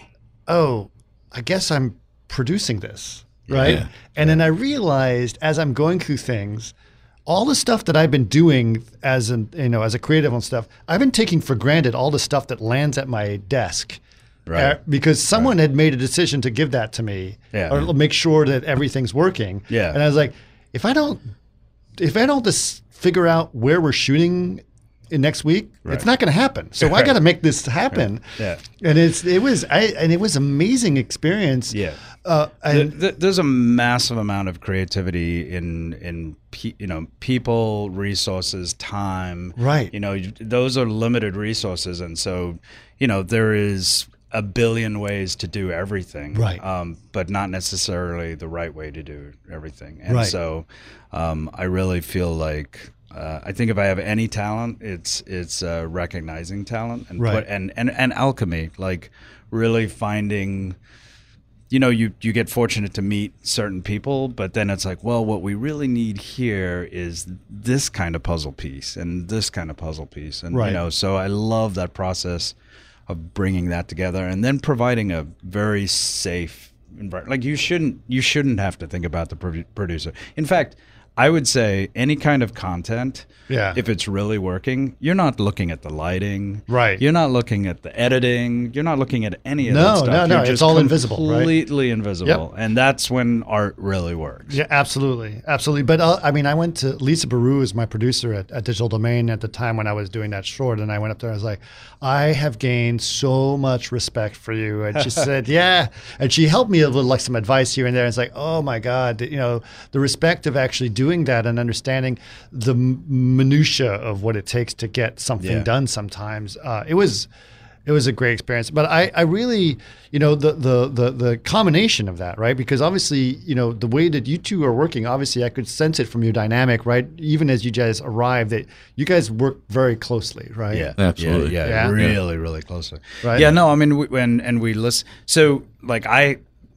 oh, I guess I'm producing this, right? Yeah. And then I realized as I'm going through things, all the stuff that I've been doing as an you know as a creative on stuff, I've been taking for granted all the stuff that lands at my desk. Right. Uh, because someone right. had made a decision to give that to me, yeah. or make sure that everything's working. Yeah. And I was like, if I don't, if I don't just figure out where we're shooting in next week, right. it's not going to happen. So right. I got to make this happen. Right. Yeah. And it's it was I and it was amazing experience. Yeah. Uh, and the, the, there's a massive amount of creativity in in pe- you know people, resources, time. Right. You know, you, those are limited resources, and so you know there is a billion ways to do everything, right? Um, but not necessarily the right way to do everything. And right. so, um, I really feel like uh, I think if I have any talent, it's it's uh, recognizing talent and right. put, and and and alchemy, like really finding. You know, you, you get fortunate to meet certain people, but then it's like, well, what we really need here is this kind of puzzle piece and this kind of puzzle piece. And, right. you know, so I love that process of bringing that together and then providing a very safe environment. Like you shouldn't, you shouldn't have to think about the pro- producer. In fact, I would say any kind of content, yeah. if it's really working, you're not looking at the lighting. Right. You're not looking at the editing. You're not looking at any of no, that stuff. No, no, you're no. just It's all invisible, right? Completely invisible. Yep. And that's when art really works. Yeah, absolutely. Absolutely. But uh, I mean, I went to Lisa Baru as my producer at, at Digital Domain at the time when I was doing that short. And I went up there, I was like, I have gained so much respect for you. And she said, yeah. And she helped me with like some advice here and there. It's like, oh my God, you know, the respect of actually doing that and understanding the minutia of what it takes to get something yeah. done sometimes. Uh, it was it was a great experience. But I, I really, you know, the, the the the combination of that, right? Because obviously, you know, the way that you two are working, obviously I could sense it from your dynamic, right? Even as you guys arrived, that you guys work very closely, right? Yeah, absolutely. Yeah, Yeah. yeah, really, really closely. Right. Yeah, no, I mean, we, and and we listen. So, like, I,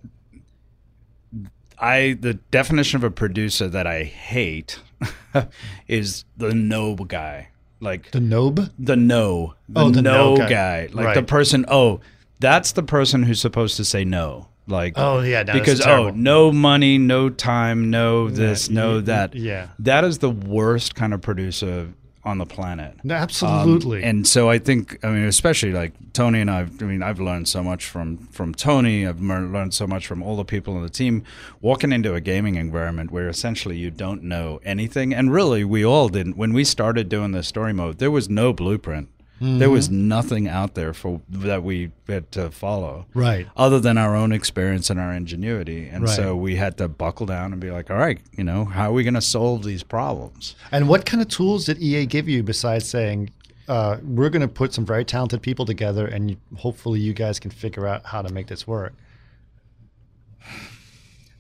I, the definition of a producer that I hate is the no guy. Like The Nobe? the no, the, Oh, the no no guy. guy. Like Right. the person. Oh, that's the person who's supposed to say no. Like, Oh, yeah, no, that's because oh, terrible. no money, no time, no this, no y- that. yeah. that is the worst kind of producer on the planet. No, absolutely. Um, and so I think, I mean, especially like Tony and I, I mean, I've learned so much from, from Tony. I've mer- learned so much from all the people on the team walking into a gaming environment where essentially you don't know anything. And really, we all didn't. When we started doing the story mode, there was no blueprint. Mm-hmm. There was nothing out there for that we had to follow, right. other than our own experience and our ingenuity. And Right. so we had to buckle down and be like, all right, you know, how are we going to solve these problems? And what kind of tools did E A give you besides saying, uh, we're going to put some very talented people together and you, hopefully you guys can figure out how to make this work?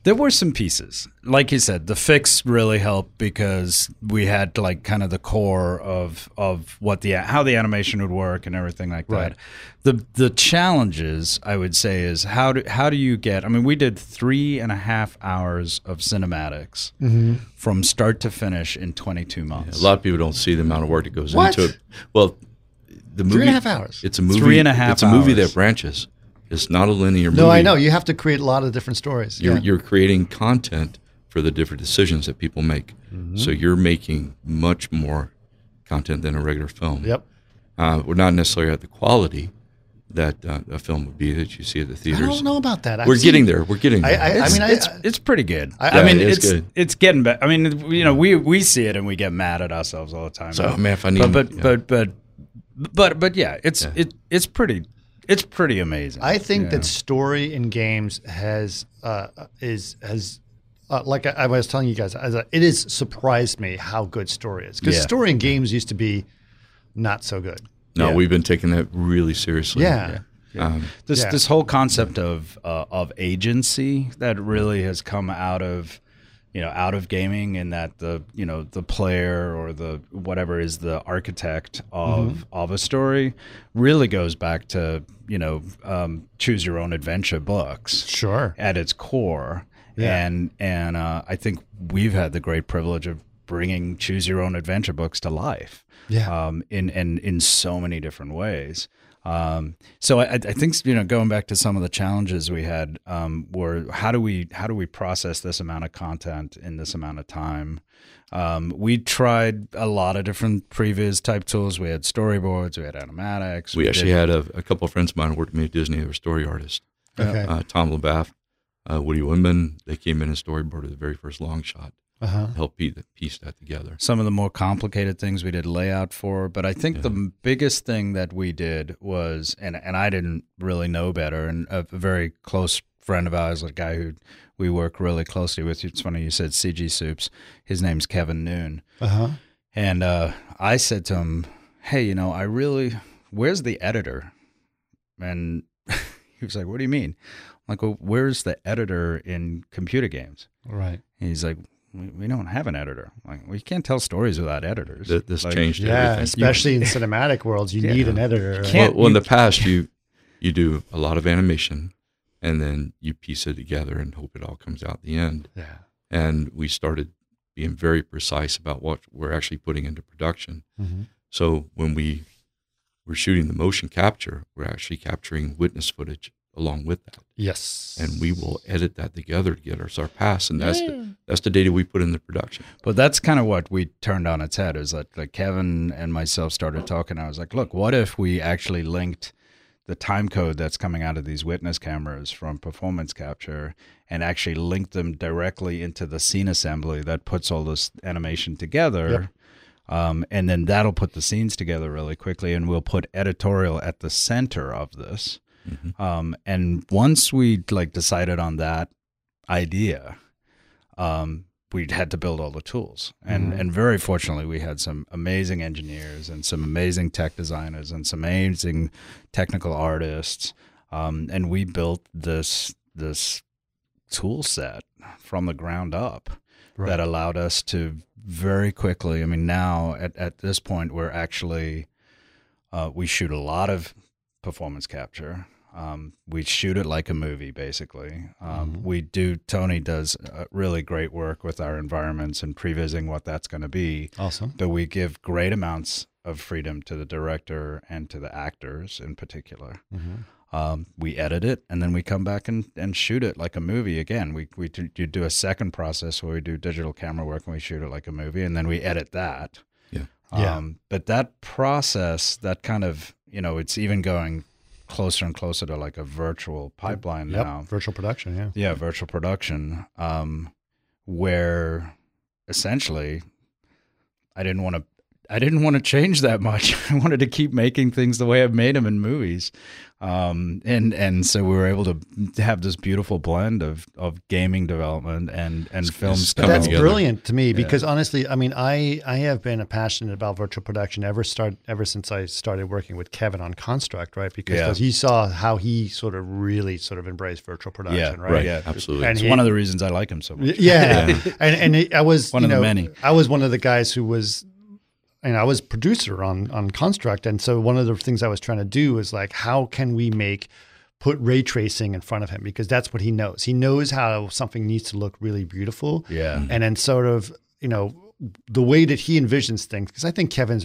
There were some pieces. Like you said, the fix really helped because we had like kind of the core of of what the how the animation would work and everything like that. Right. The the challenges I would say is how do how do you get? I mean, we did three and a half hours of cinematics Mm-hmm. from start to finish in twenty-two months. A lot of people don't see the amount of work that goes What? into it. Well, the movie Three and a half hours. It's a movie. Three and a half It's a movie hours. that branches. It's not a linear movie. No, I know. You have to create a lot of different stories. You're yeah. you're creating content for the different decisions that people make. Mm-hmm. So you're making much more content than a regular film. Yep. Uh, we're not necessarily at the quality that uh, a film would be that you see at the I theaters. don't know about that. I've We're seen- getting there. We're getting I, there. I, I It's, mean, I, it's it's pretty good. I- I, Yeah, mean, it is it's good. it's getting better. I mean, you know, we we see it and we get mad at ourselves all the time. So, but, man, if I need- but but, yeah. but but but but yeah, it's Yeah. it it's pretty it's pretty amazing. I think Yeah. that story in games has uh, is has uh, like I, I was telling you guys, as a, it has surprised me how good story is because Yeah. story in games used to be not so good. no, yeah. we've been taking that really seriously. Yeah. Um, this Yeah. this whole concept of uh, of agency that really has come out of you know out of gaming, in that the you know the player or the whatever is the architect of Mm-hmm. of a story really goes back to you know um, choose your own adventure books Sure. at its core. Yeah. And and uh, I think we've had the great privilege of bringing choose your own adventure books to life. Yeah. Um, in in in so many different ways. Um, so I, I think you know going back to some of the challenges we had um, were how do we how do we process this amount of content in this amount of time? Um, we tried a lot of different previs type tools. We had storyboards, we had animatics. we actually did- had a, a couple of friends of mine who worked with me at Disney. They were story artists. Okay. Uh, Tom LaBath, uh, Woody Winman. They came in and storyboarded the very first long shot. Uh-huh. Help piece, piece that together. some of the more complicated things we did layout for, but I think the m- biggest thing that we did was, and and I didn't really know better, and a very close friend of ours, a guy who we work really closely with. It's funny you said C G Soups. His name's Kevin Noon, Uh-huh. and uh, I said to him, "Hey, you know, I really, where's the editor?" And he was like, "What do you mean?" I'm like, "Well, where's the editor in computer games?" Right. And he's like, we, we don't have an editor. Like, well, you can't tell stories without editors. Th- This Like, changed Yeah, everything. especially in cinematic worlds, you Yeah. need an editor. right? can't- well, well, in you- the past, you you do a lot of animation, and then you piece it together and hope it all comes out at the end. Yeah. And we started being very precise about what we're actually putting into production. Mm-hmm. So when we were shooting the motion capture, we're actually capturing witness footage along with that, Yes. and we will edit that together to get us our pass, and that's the, that's the data we put into production. But that's kind of what we turned on its head. Is that like Kevin and myself started talking. I was like, look, what if we actually linked the time code that's coming out of these witness cameras from performance capture and actually linked them directly into the scene assembly that puts all this animation together. Yep. Um, and then that'll put the scenes together really quickly, and we'll put editorial at the center of this. Mhm. Um, and once we like decided on that idea, um, we had to build all the tools. And Mhm. and very fortunately, we had some amazing engineers and some amazing tech designers and some amazing technical artists. Um, and we built this this tool set from the ground up Right. that allowed us to very quickly. I mean, now at, at this point, we're actually uh, we shoot a lot of performance capture. Um, we shoot it like a movie, basically. Um, Mhm. We do. Tony does uh, really great work with our environments and prevising what that's going to be. Awesome. But we give great amounts of freedom to the director and to the actors in particular. Mm-hmm. Um, we edit it, and then we come back and, and shoot it like a movie again. We we do, you do a second process where we do digital camera work and we shoot it like a movie, and then we edit that. Yeah. Yeah. Um, but that process, that kind of, you know, it's even going closer and closer to like a virtual pipeline Yep. now. Virtual production. Yeah. Yeah, virtual production, um, where essentially I didn't want to I didn't want to change that much. I wanted to keep making things the way I've made them in movies. Um, and, and so we were able to have this beautiful blend of, of gaming development and, and It's- film it's stuff. That's together. brilliant to me because honestly, I mean, I, I have been passionate about virtual production ever start ever since I started working with Kevin on Construct, right? Because Yeah. he saw how he sort of really sort of embraced virtual production, Yeah, right? Right. Yeah. Absolutely. And It's he- one of the reasons I like him so much. Yeah, and and it, I was One you of the know, many. I was one of the guys who was, and I was producer on on Construct, and so one of the things I was trying to do is like, how can we make put ray tracing in front of him because that's what he knows. He knows how something needs to look really beautiful. Yeah. And then sort of, you know, the way that he envisions things, because I think Kevin's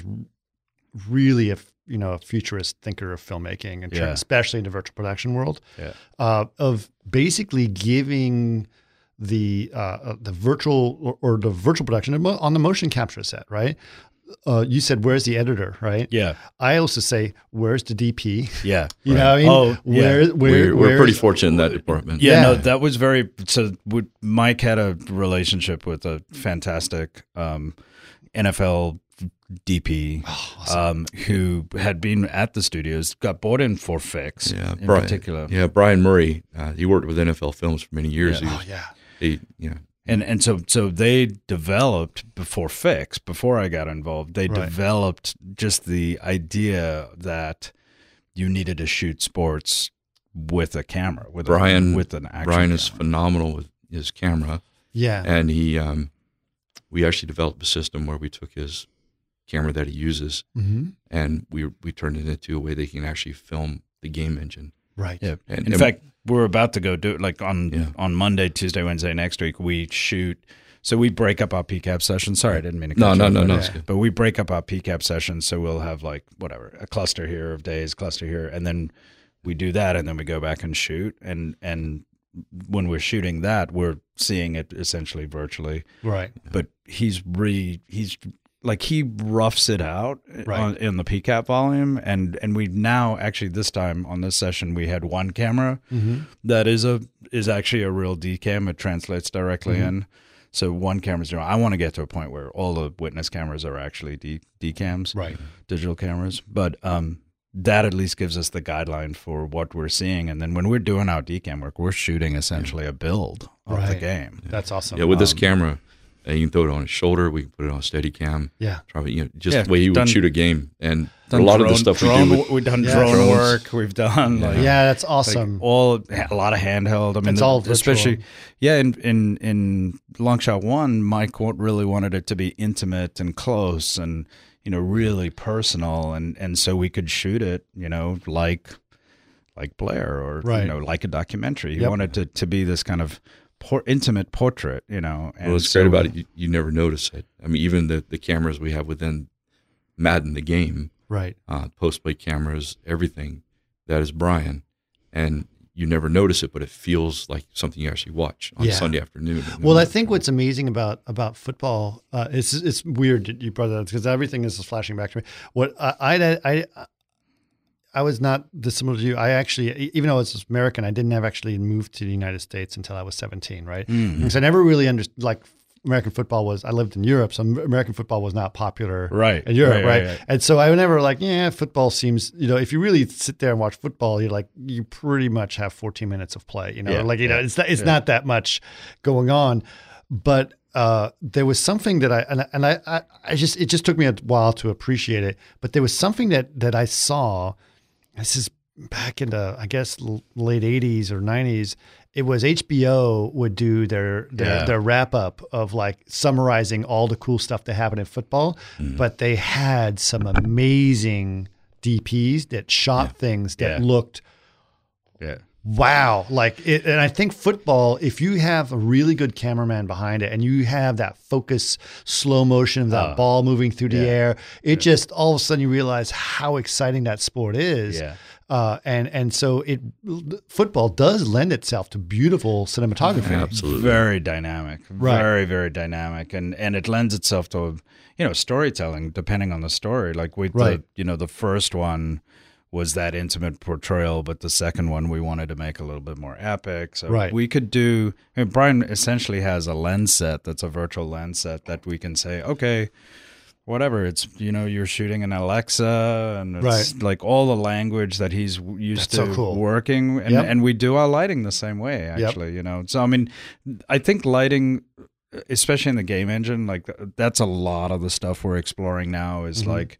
really a, you know, a futurist thinker of filmmaking, and Yeah. especially in the virtual production world, Yeah. uh, of basically giving the uh, the virtual or, or the virtual production on the motion capture set, right? Uh, you said, where's the editor, right? Yeah. I also say, where's the D P? Yeah. You know what I mean? Oh, yeah. where, where, we're, we're where's- pretty fortunate in that department. Yeah, Yeah. no, that was very. So we, Mike had a relationship with a fantastic um, N F L D P um, who had been at the studios, got bought in for Fix Yeah, in Brian, particular. Yeah, Brian Murray. Uh, he worked with N F L Films for many years. Yeah. He Oh, was, yeah. he, you know, And and so so they developed before Fix, before I got involved, they Right. developed just the idea that you needed to shoot sports with a camera, with Brian a, with an action Brian is camera. phenomenal with his camera, Yeah. and he um, we actually developed a system where we took his camera that he uses Mm-hmm. and we we turned it into a way they can actually film the game engine. Right. Yeah. And, In and- fact, we're about to go do it like on Yeah. on Monday, Tuesday, Wednesday next week. We shoot. So we break up our P CAP sessions. Sorry, I didn't mean to. No, cut you no, off, no, but- no, yeah. it's good. But we break up our P CAP sessions, so we'll have like whatever a cluster here of days, cluster here, and then we do that, and then we go back and shoot. And and when we're shooting that, we're seeing it essentially virtually. Right. But he's re he's like he roughs it out Right. on, in the P CAP volume, and and we now actually this time on this session we had one camera Mm-hmm. that is a is actually a real D cam. It translates directly Mm-hmm. in. So one camera's doing. I want to get to a point where all the witness cameras are actually D D cams, Right. digital cameras. But um, that at least gives us the guideline for what we're seeing. And then when we're doing our D cam work, we're shooting essentially a build of the Right. game. That's awesome. Yeah, with this Um, camera, uh, you can throw it on his shoulder. We can put it on Steadicam. Yeah. Probably, you know, just Yeah, the way you done- would shoot a game. And a Done lot of the drone- stuff drone, we do. With, we've done Yeah. drone Drones. work. We've done like Yeah, that's like awesome. all a lot of handheld. I mean, It's the- all virtual. especially yeah. In in in Longshot One, Mike wa- really wanted it to be intimate and close, and you know, really personal, and and so we could shoot it, you know, like like Blair or Right. you know, like a documentary. He Yep. wanted to to be this kind of por- intimate portrait, you know. And well, what's so- great about it, you, you never notice it. I mean, even the, the cameras we have within Madden, the game, Right. uh, post-play cameras, everything, that is Brian. And you never notice it, but it feels like something you actually watch on Yeah. Sunday afternoon. Well, I think what's amazing about about football, uh, it's it's weird that you brought that up because everything is flashing back to me. What I I I, I was not dissimilar to you. I actually, even though I was American, I didn't have actually moved to the United States until I was seventeen, right? Mhm. And so I never really understood like American football was. I lived in Europe, so American football was not popular Right. in Europe, Right, right, right, right. And so I would never like, yeah, football seems, you know, if you really sit there and watch football, you're like, you pretty much have fourteen minutes of play, you know, Yeah, like, you know, yeah, it's not, it's yeah. not that much going on, but uh, there was something that I, and, I- and I, I, I just, it just took me a while to appreciate it, but there was something that, that I saw, this is back in the, I guess, l- late eighties or nineties. It was H B O would do their their, Yeah. their wrap up of like summarizing all the cool stuff that happened in football, but they had some amazing D Ps that shot things that Yeah. looked Yeah. wow. Like it, and I think football, if you have a really good cameraman behind it and you have that focus, slow motion of that Uh, ball moving through the yeah. air, it just all of a sudden you realize how exciting that sport is. Yeah. Uh, and and so it football does lend itself to beautiful cinematography. Absolutely. Very dynamic, Right. very very dynamic, and and it lends itself to you know storytelling depending on the story. Like we, Right. the, you know, the first one was that intimate portrayal, but the second one we wanted to make a little bit more epic. So Right. we could do. I mean, Brian essentially has a lens set that's a virtual lens set that we can say, okay, whatever. It's, you know, you're shooting an Alexa, and it's Right. like all the language that he's used That's to so cool. working. And, Yep. and we do our lighting the same way, actually, you know. So, I mean, I think lighting, especially in the game engine, like that's a lot of the stuff we're exploring now is Mhm. like,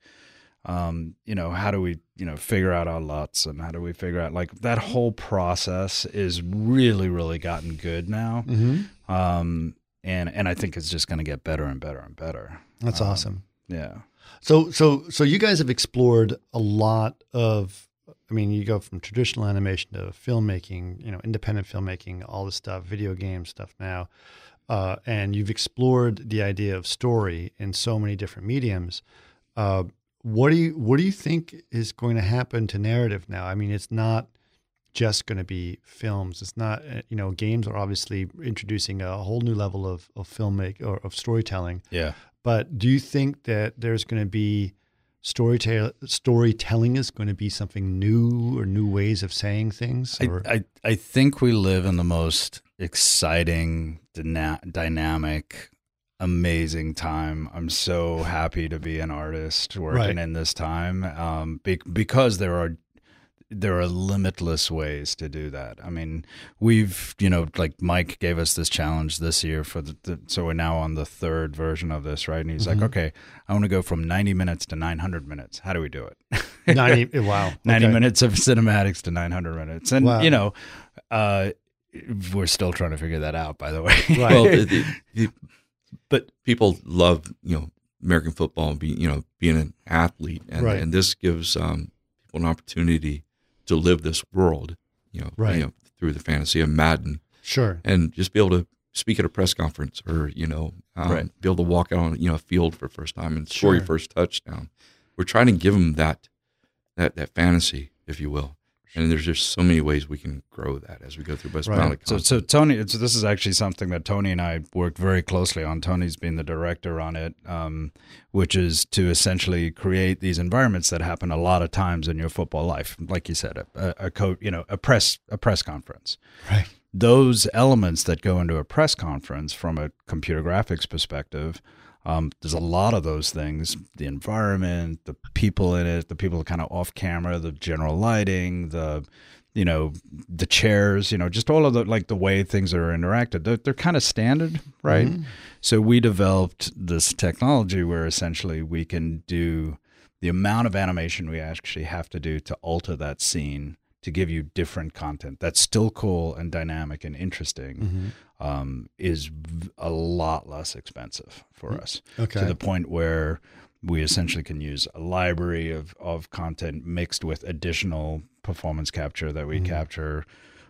um, you know, how do we, you know, figure out our L U Ts, and how do we figure out, like, that whole process is really, really gotten good now. Mm-hmm. Um, and, and I think it's just going to get better and better and better. That's Um, awesome. Yeah. So, so, so you guys have explored a lot of, I mean, you go from traditional animation to filmmaking, you know, independent filmmaking, all this stuff, video game stuff now. Uh, and you've explored the idea of story in so many different mediums. Uh, what do you, what do you think is going to happen to narrative now? I mean, it's not just going to be films. It's not, uh, you know, games are obviously introducing a whole new level of, of filmmaking or of storytelling. Yeah. But do you think that there's going to be storytell storytelling is going to be something new or new ways of saying things? I, Or? I, I think we live in the most exciting, dyna- dynamic, amazing time. I'm so happy to be an artist working Right. in this time, um, be- because there are there are limitless ways to do that. I mean, we've, you know, like Mike gave us this challenge this year for the, the so we're now on the third version of this, right? And he's Mhm. like, okay, I want to go from ninety minutes to nine hundred minutes. How do we do it? ninety, wow. ninety Okay. minutes of cinematics to nine hundred minutes. And, Wow. you know, uh, we're still trying to figure that out, by the way. Right. Well, the, the, the, But people love, you know, American football and be, you know, being an athlete, and Right. and this gives um, people an opportunity to live this world, you know, Right. you know, through the fantasy of Madden, Sure. and just be able to speak at a press conference, or you know, um, Right. be able to walk out on, you know, a field for the first time and score your Sure. first touchdown. We're trying to give them that that that fantasy, if you will. And there's just so many ways we can grow that as we go through West Right. Valley. So, so Tony, it's, this is actually something that Tony and I worked very closely on. Tony's been the director on it, um, which is to essentially create these environments that happen a lot of times in your football life. Like you said, a, a, a coach, you know, a press, a press conference. Right. Those elements that go into a press conference from a computer graphics perspective, um, there's a lot of those things: the environment, the people in it, the people kind of off camera, the general lighting, the, you know, the chairs, you know, just all of the, like the way things are interacted. They're, they're kind of standard, right? Mhm. So we developed this technology where essentially we can do the amount of animation we actually have to do to alter that scene to give you different content that's still cool and dynamic and interesting, Mhm. um, is v- a lot less expensive for us, Okay. to the point where we essentially can use a library of, of content mixed with additional performance capture that we Mhm. capture.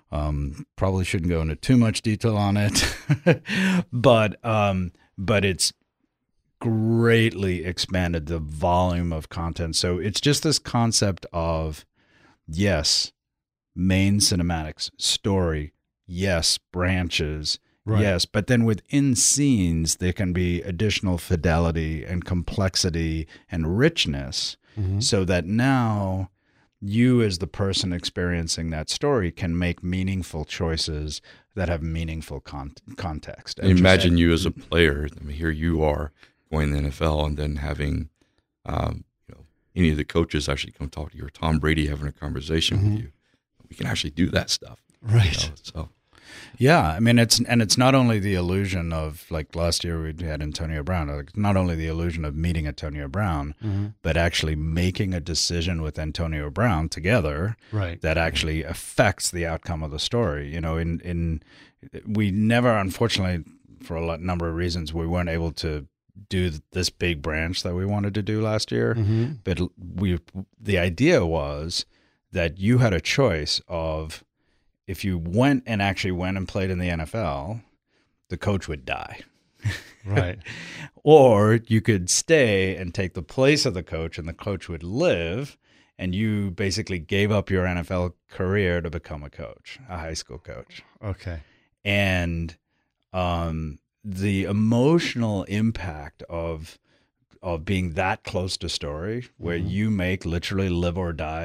Um, probably shouldn't go into too much detail on it, but um, but it's greatly expanded the volume of content. So it's just this concept of, yes, main cinematics, story, yes, branches, Right. yes, but then within scenes, there can be additional fidelity and complexity and richness, Mhm. so that now you, as the person experiencing that story, can make meaningful choices that have meaningful con- context. And And just- imagine you as a player. I mean, here you are going to the N F L, and then having, um, you know, any of the coaches actually come talk to you, or Tom Brady having a conversation Mhm. with you. We can actually do that stuff. you Right. know, So Yeah, I mean, it's and it's not only the illusion of, like last year we had Antonio Brown. Like, not only the illusion of meeting Antonio Brown, Mhm. but actually making a decision with Antonio Brown together Right. that actually affects the outcome of the story. You know, in in we never, unfortunately, for a lot, number of reasons, we weren't able to do this big branch that we wanted to do last year. Mhm. But we, the idea was that you had a choice of, if you went and actually went and played in the N F L, the coach would die. Right. Or you could stay and take the place of the coach, and the coach would live, and you basically gave up your N F L career to become a coach, a high school coach. Okay. And um, the emotional impact of of being that close to story, where Mhm. you make literally live or die,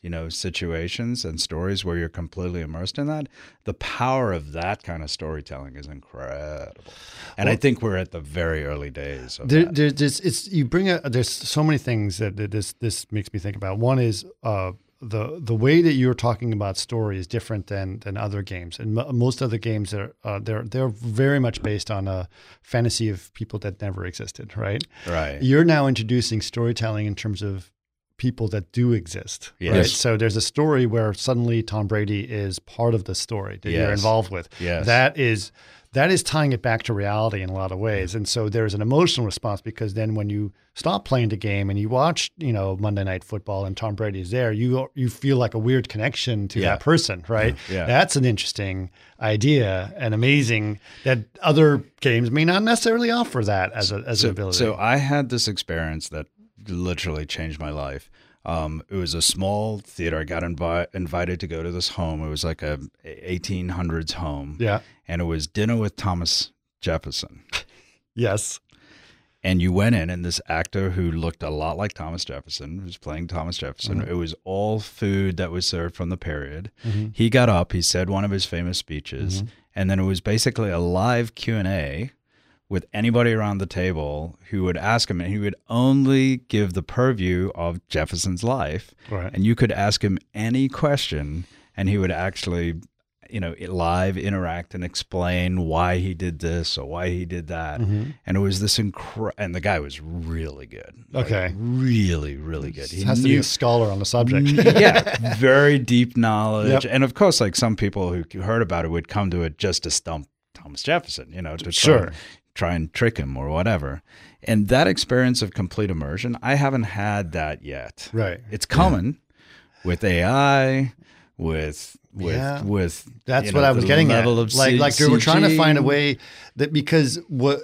you know, situations and stories where you're completely immersed in that, the power of that kind of storytelling is incredible. And well, I think we're at the very early days of there, that. There, there's, it's, you bring a, there's so many things that, that this this makes me think about. One is uh, the the way that you're talking about story is different than than other games. And m- most other games are uh, they're they're very much based on a fantasy of people that never existed, right? Right. You're now introducing storytelling in terms of people that do exist. Yes. Right? So there's a story where suddenly Tom Brady is part of the story that Yes. you're involved with. Yes. That is that is tying it back to reality in a lot of ways. And so there's an emotional response because then when you stop playing the game and you watch, you know, Monday Night Football and Tom Brady is there, you you feel like a weird connection to Yeah. that person, right? Yeah. That's an interesting idea and amazing that other games may not necessarily offer that as a as so, an ability. So I had this experience that literally changed my life. Um, it was a small theater. I got invi- invited to go to this home. It was like a eighteen hundreds home. Yeah. And it was Dinner with Thomas Jefferson. Yes. And you went in, and this actor who looked a lot like Thomas Jefferson was playing Thomas Jefferson. Mm-hmm. It was all food that was served from the period. Mm-hmm. He got up, he said one of his famous speeches, Mm-hmm. and then it was basically a live Q and A with anybody around the table who would ask him, and he would only give the purview of Jefferson's life. Right. And you could ask him any question, and he would actually, you know, live interact and explain why he did this or why he did that. Mm-hmm. And it was this incredible, and the guy was really good. Like, Okay. really, really good. He has to be a scholar on the subject. Yeah, very deep knowledge. Yep. And of course, like some people who heard about it would come to it just to stump Thomas Jefferson, you know, to try, Sure. try and trick him or whatever. And that experience of complete immersion, I haven't had that yet. Right. It's coming with A I, with with Yeah. with That's you what know, I was the getting at. level of Like, C- like we're trying to C G. find a way that because what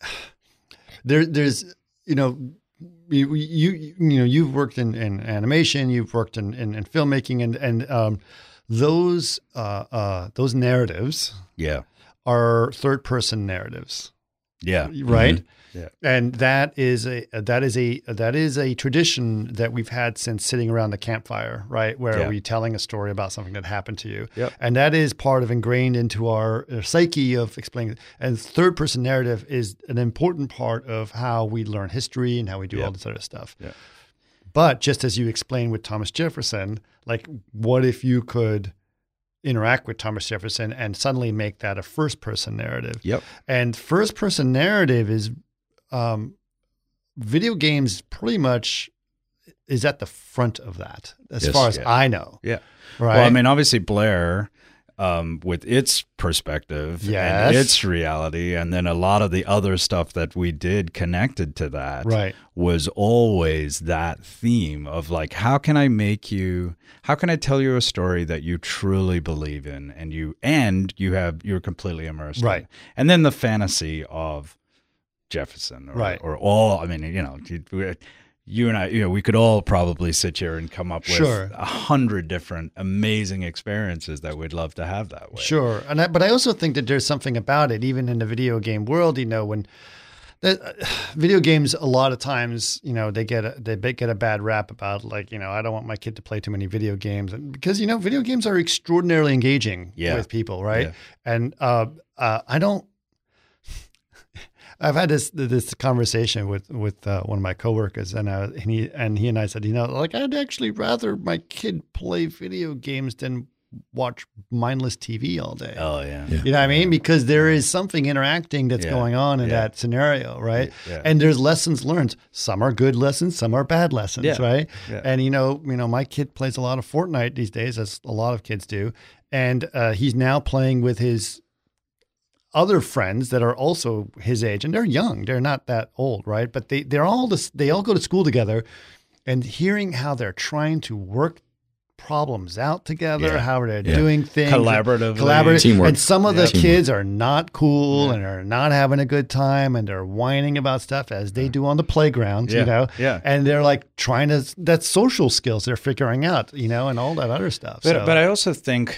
there, there's, you know, you, you, you know, you've worked in, in animation, you've worked in, in, in filmmaking, and and um, those uh, uh, those narratives Yeah, are third person narratives, yeah, right? Yeah. And that is a that is a that is a tradition that we've had since sitting around the campfire, right? Where Yeah. we're telling a story about something that happened to you. Yep. And that is part of ingrained into our uh, psyche of explaining. And third person narrative is an important part of how we learn history and how we do Yep. all this other stuff. Yeah. But just as you explained with Thomas Jefferson, like what if you could interact with Thomas Jefferson and suddenly make that a first person narrative? Yep. And first person narrative is um, video games pretty much is at the front of that as Yes, far as yeah. I know. Yeah. Right. Well, I mean, obviously Blair, um, with its perspective Yes. and its reality, and then a lot of the other stuff that we did connected to that Right. was always that theme of like, how can I make you, how can I tell you a story that you truly believe in and you, and you have, you're completely immersed Right. in. And then the fantasy of Jefferson or, Right. or all, I mean, you know, you, you and I, you know, we could all probably sit here and come up with Sure. a hundred different amazing experiences that we'd love to have that way. Sure. And I, but I also think that there's something about it, even in the video game world, you know, when the, uh, video games, a lot of times, you know, they get a, they ba- get a bad rap about like, you know, I don't want my kid to play too many video games, and because, you know, video games are extraordinarily engaging Yeah. with people. Right. Yeah. And uh, uh, I don't, I've had this this conversation with with uh, one of my coworkers, and uh, and he and he and I said, you know, like I'd actually rather my kid play video games than watch mindless T V all day. Oh yeah. Yeah. You know what I mean? Because there is something interacting that's Yeah. going on in Yeah. that scenario, right? Yeah. And there's lessons learned. Some are good lessons, some are bad lessons, Yeah. right? Yeah. And you know, you know, my kid plays a lot of Fortnite these days, as a lot of kids do, and uh, he's now playing with his other friends that are also his age, and they're young. They're not that old, right? But they they're all this. They all go to school together, and hearing how they're trying to work problems out together, Yeah. how they're Yeah. doing things Collaboratively. collaborative. Teamwork. And some of Yeah. the Teamwork. kids are not cool Yeah. and are not having a good time, and they're whining about stuff as they do on the playground, Yeah. you know. Yeah. And they're like trying to. That's social skills they're figuring out, you know, and all that other stuff. But so, but I also think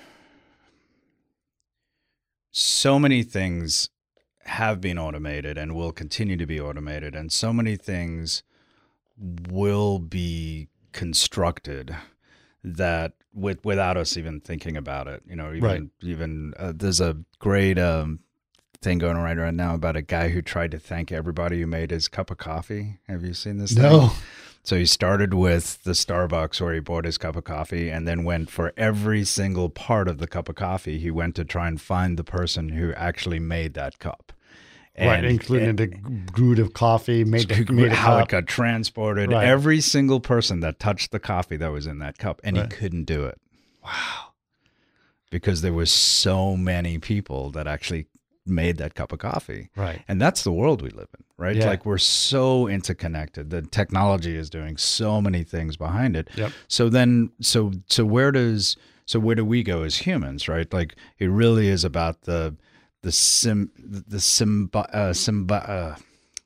so many things have been automated and will continue to be automated, and so many things will be constructed that with without us even thinking about it. You know, even Right. even uh, there's a great um, thing going on right, right now about a guy who tried to thank everybody who made his cup of coffee. Have you seen this? No. Thing? So he started with the Starbucks where he bought his cup of coffee, and then went for every single part of the cup of coffee. He went to try and find the person who actually made that cup. Right, And- including and- the brood of coffee, made the, made a how cup. it got transported, Right. every single person that touched the coffee that was in that cup, and Right. he couldn't do it. Wow. Because there was so many people that actually made that cup of coffee. Right. And that's the world we live in, right? Yeah. Like we're so interconnected. The technology is doing so many things behind it. Yep. So then so so where does so where do we go as humans, right? Like it really is about the the sim the symbi uh, symbi uh,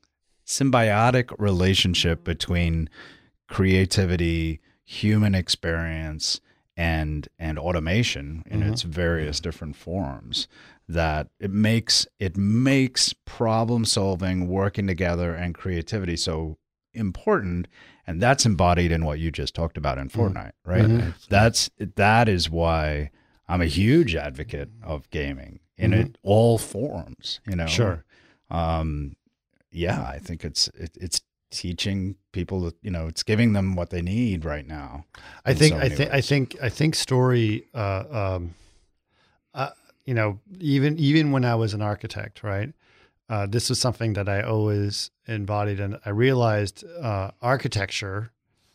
symbiotic relationship between creativity, human experience, and and automation in Mhm. its various different forms. That it makes it makes problem solving, working together, and creativity so important, and that's embodied in what you just talked about in Fortnite, right? Mhm. That's that is why I'm a huge advocate of gaming in Mhm. it all forms. You know, Sure. Um, yeah, I think it's it, it's teaching people that, you know, it's giving them what they need right now. I in think so I many think I ways. think I think story. Uh, um, uh, you know, even even when I was an architect, right? Uh, this was something that I always embodied, and I realized uh, architecture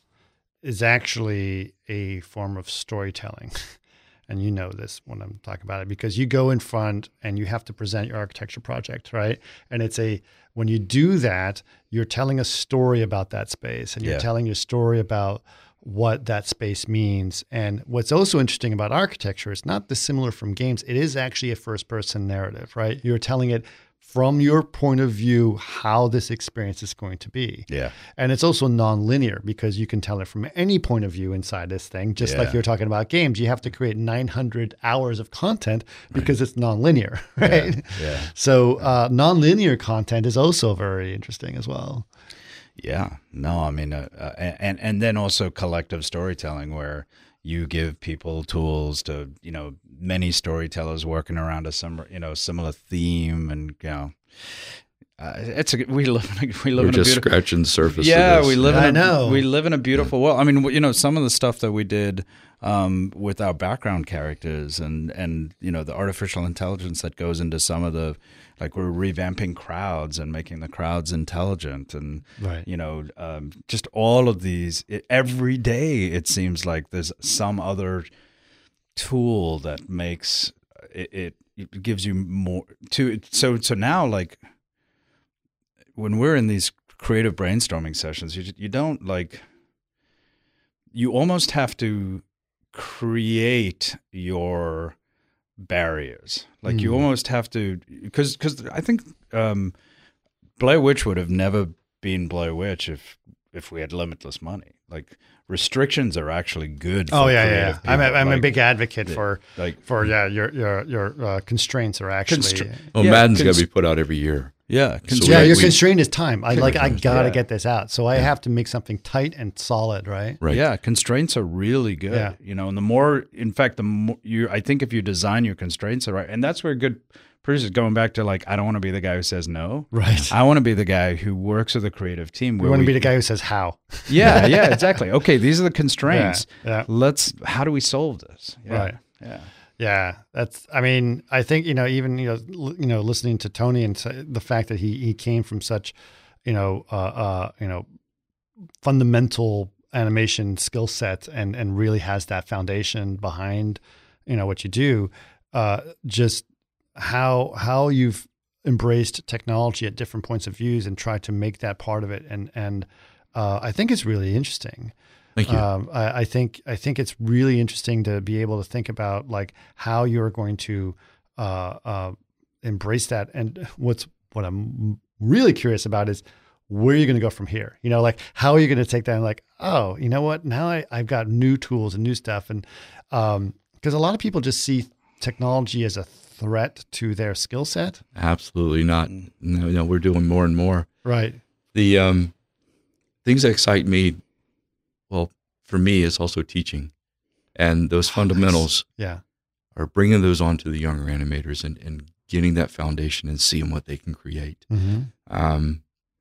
is actually a form of storytelling. And you know this when I'm talking about it, because you go in front and you have to present your architecture project, right? And it's a, when you do that, you're telling a story about that space, and you're Yeah. telling your story about what that space means. And what's also interesting about architecture is not dissimilar from games. It is actually a first person narrative, right? You're telling it from your point of view how this experience is going to be. Yeah. And it's also non-linear because you can tell it from any point of view inside this thing. Just like Yeah. you're talking about games, you have to create nine hundred hours of content because it's non-linear, right? Yeah. yeah. So uh, non-linear content is also very interesting as well. Yeah, no, I mean, uh, uh, and and then also collective storytelling, where you give people tools to, you know, many storytellers working around a similar, you know, similar theme, and you know, uh, it's a we live in a, we live We're in a just beautiful. scratching the surface. Yeah, of this. we live in I a, know. we live in a beautiful world. I mean, you know, some of the stuff that we did um, with our background characters, and and you know, the artificial intelligence that goes into some of the, like we're revamping crowds and making the crowds intelligent, and Right. you know, um, just all of these. It, every day, it seems like there's some other tool that makes it. It, it gives you more to. So so now, like when we're in these creative brainstorming sessions, you you don't like. You almost have to create your barriers. Like you Mm. almost have to, because because I think um, Blair Witch would have never been Blair Witch if if we had limitless money. Like restrictions are actually good. For Oh yeah, yeah. creative yeah. I'm a, people. I'm Like, a big advocate yeah, for like for yeah. Your your your uh, constraints are actually. Constra- Well, Yeah, Madden's got cons- to be put out every year. yeah, So yeah, we- your we- constraint is time. I like. I gotta Yeah. get this out, so I have to make something tight and solid, right? Right. Yeah, constraints are really good. Yeah. You know, and the more, in fact, the more you, I think if you design your constraints right, and that's where good producers, going back to like, I don't want to be the guy who says no. Right. I want to be the guy who works with a creative team. We Where want to be the guy who says how. Yeah, yeah, exactly. Okay, these are the constraints. Yeah, yeah. Let's. How do we solve this? Yeah, Right. Yeah. Yeah, that's. I mean, I think you know, even you know, l- you know, listening to Tony and s- the fact that he he came from such, you know, uh, uh, you know, fundamental animation skill set, and and really has that foundation behind, you know, what you do. Uh, just how how you've embraced technology at different points of views and tried to make that part of it, and and uh, I think it's really interesting. Thank you. Um, I, I think I think it's really interesting to be able to think about like how you're going to uh, uh, embrace that, and what's what I'm really curious about is where you're going to go from here. You know, like how are you going to take that and like, oh, you know what? Now I, I've got new tools and new stuff, and um, because a lot of people just see technology as a threat to their skill set. Absolutely not. No, no, we're doing more and more. Right. The um, things that excite me, well, for me, is also teaching. And those fundamentals Yeah. are bringing those onto the younger animators and, and getting that foundation and seeing what they can create. Mm-hmm. Um,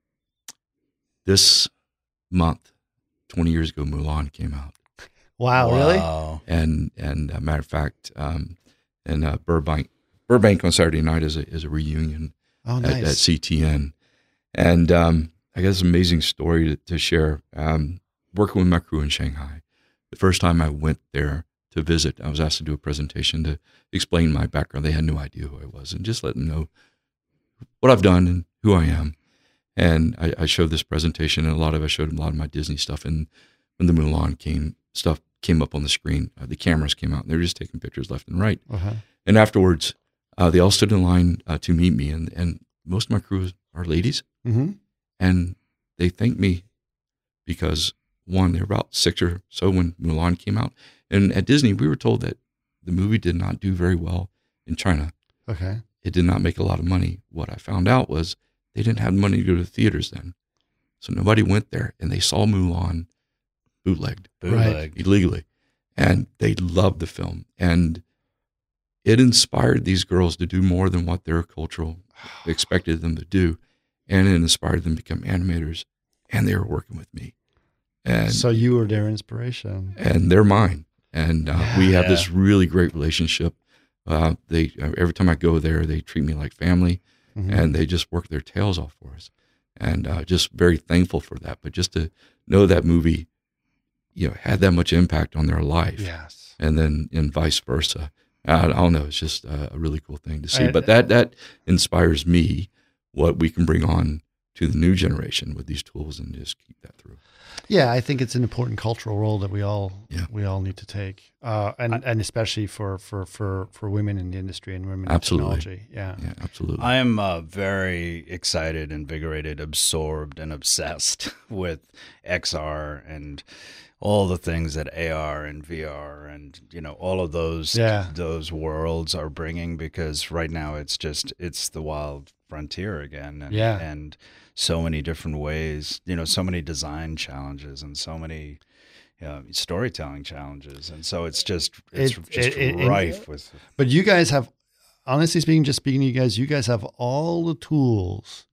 this month, twenty years ago, Mulan came out. Wow, really? Wow. And and a matter of fact, um, in uh, Burbank, Burbank on Saturday night is a is a reunion Oh, at, nice. at C T N, and um, I got this amazing story to, to share. Um, working with my crew in Shanghai, the first time I went there to visit, I was asked to do a presentation to explain my background. They had no idea who I was, and just let them know what I've done and who I am. And I, I showed this presentation, and a lot of I showed them a lot of my Disney stuff. And when the Mulan came stuff came up on the screen, uh, the cameras came out, and they were just taking pictures left and right. Uh-huh. And afterwards, uh, they all stood in line uh, to meet me, and, and most of my crew are ladies, Mm-hmm. and they thanked me because, one, they were about six or so when Mulan came out. And at Disney, we were told that the movie did not do very well in China. Okay. It did not make a lot of money. What I found out was they didn't have money to go to the theaters then. So nobody went there, and they saw Mulan bootlegged Bootleg. illegally. And they loved the film. And it inspired these girls to do more than what their cultural expected them to do. And it inspired them to become animators. And they were working with me. And So you were their inspiration. and they're mine. And uh, we have Yeah. this really great relationship. Uh, they every time I go there, they treat me like family, Mhm. and they just work their tails off for us. And uh, just very thankful for that. But just to know that movie, you know, had that much impact on their life, Yes. and then and vice versa. I, I don't know. It's just a, a really cool thing to see. I- but that that inspires me what we can bring on to the new generation with these tools, and just keep that through. Yeah, I think it's an important cultural role that we all Yeah. we all need to take, uh, and and especially for, for, for, for women in the industry and women Absolutely. in technology. Yeah. Yeah, absolutely. I am uh, very excited, invigorated, absorbed, and obsessed with X R and all the things that A R and V R and you know all of those Yeah. those worlds are bringing, because right now it's just it's the wild frontier again, and, Yeah. and so many different ways, you know, so many design challenges and so many uh, storytelling challenges, and so it's just it's It- just it- it- rife with. But you guys have, honestly speaking, just speaking to you guys, you guys have all the tools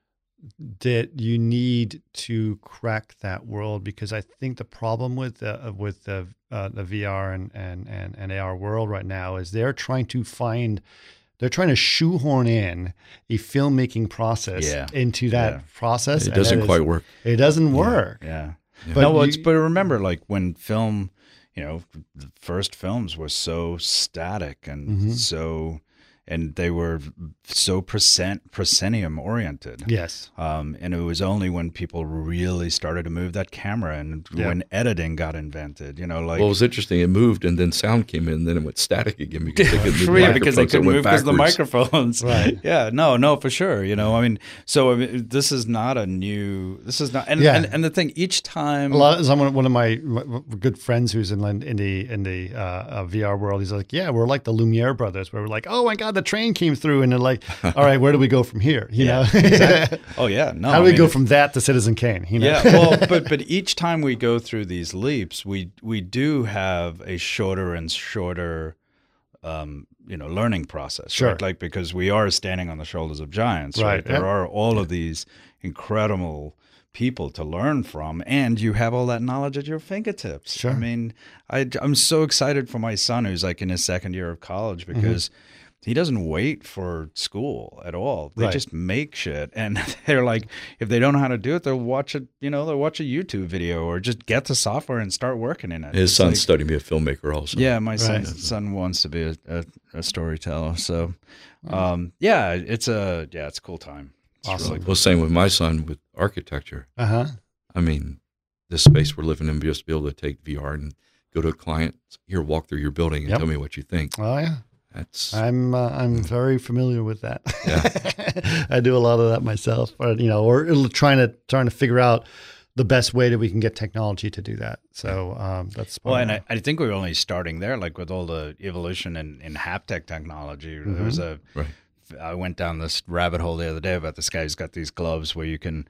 that you need to crack that world. Because I think the problem with the with the uh, the V R and, and and and A R world right now is they're trying to find. They're trying to shoehorn in a filmmaking process Yeah. into that Yeah. process. it and doesn't that is- quite work. It doesn't work. Yeah. Yeah. But no, well, you- it's, but remember, like when film, you know, the first films were so static and Mhm. so, and they were so present proscenium oriented. Yes. Um, and it was only when people really started to move that camera and Yeah. when editing got invented, you know, like Well, it was interesting. It moved, and then sound came in, and then it went static again because they couldn't move yeah, the because they microphones. It couldn't went move because the backwards. microphones. Right. Yeah. No. No. For sure. You know. I mean. So I mean, this is not a new. This is not. And Yeah. and, and the thing each time. A lot of someone, one of my good friends who's in in the in the uh, uh, V R world, he's like, "Yeah, we're like the Lumiere brothers, where we're like, oh my god, the train came through, and they're like, all right, where do we go from here? You Yeah, know, Oh yeah. No. how do I we mean, go it's- from that to Citizen Kane? You know, Yeah, well, but but each time we go through these leaps, we we do have a shorter and shorter, um, you know, learning process. Sure. Right? Like because we are standing on the shoulders of giants. Right, Right. There yep. are all of these incredible people to learn from, and you have all that knowledge at your fingertips. Sure. I mean, I I'm so excited for my son who's like in his second year of college because. He doesn't wait for school at all. They Right. just make shit, and they're like, if they don't know how to do it, they'll watch it. You know, they'll watch a YouTube video or just get the software and start working in it. His It's son's like- studying to be a filmmaker also. yeah, my son, Right. son wants to be a, a, a storyteller. So, um, yeah, it's a yeah, it's a cool time. It's Awesome. really Well, same with my son with architecture. uh huh, I mean, this space we're living in, just to be able to take V R and go to a client, here, walk through your building and Yep. tell me what you think. oh yeah. That's I'm uh, I'm very familiar with that. Yeah. I do a lot of that myself, or you know, or trying to trying to figure out the best way that we can get technology to do that. So um, that's Well, and I, I think we're only starting there, like with all the evolution in, in haptic technology. There was a, Right. I went down this rabbit hole the other day about this guy who's got these gloves where you can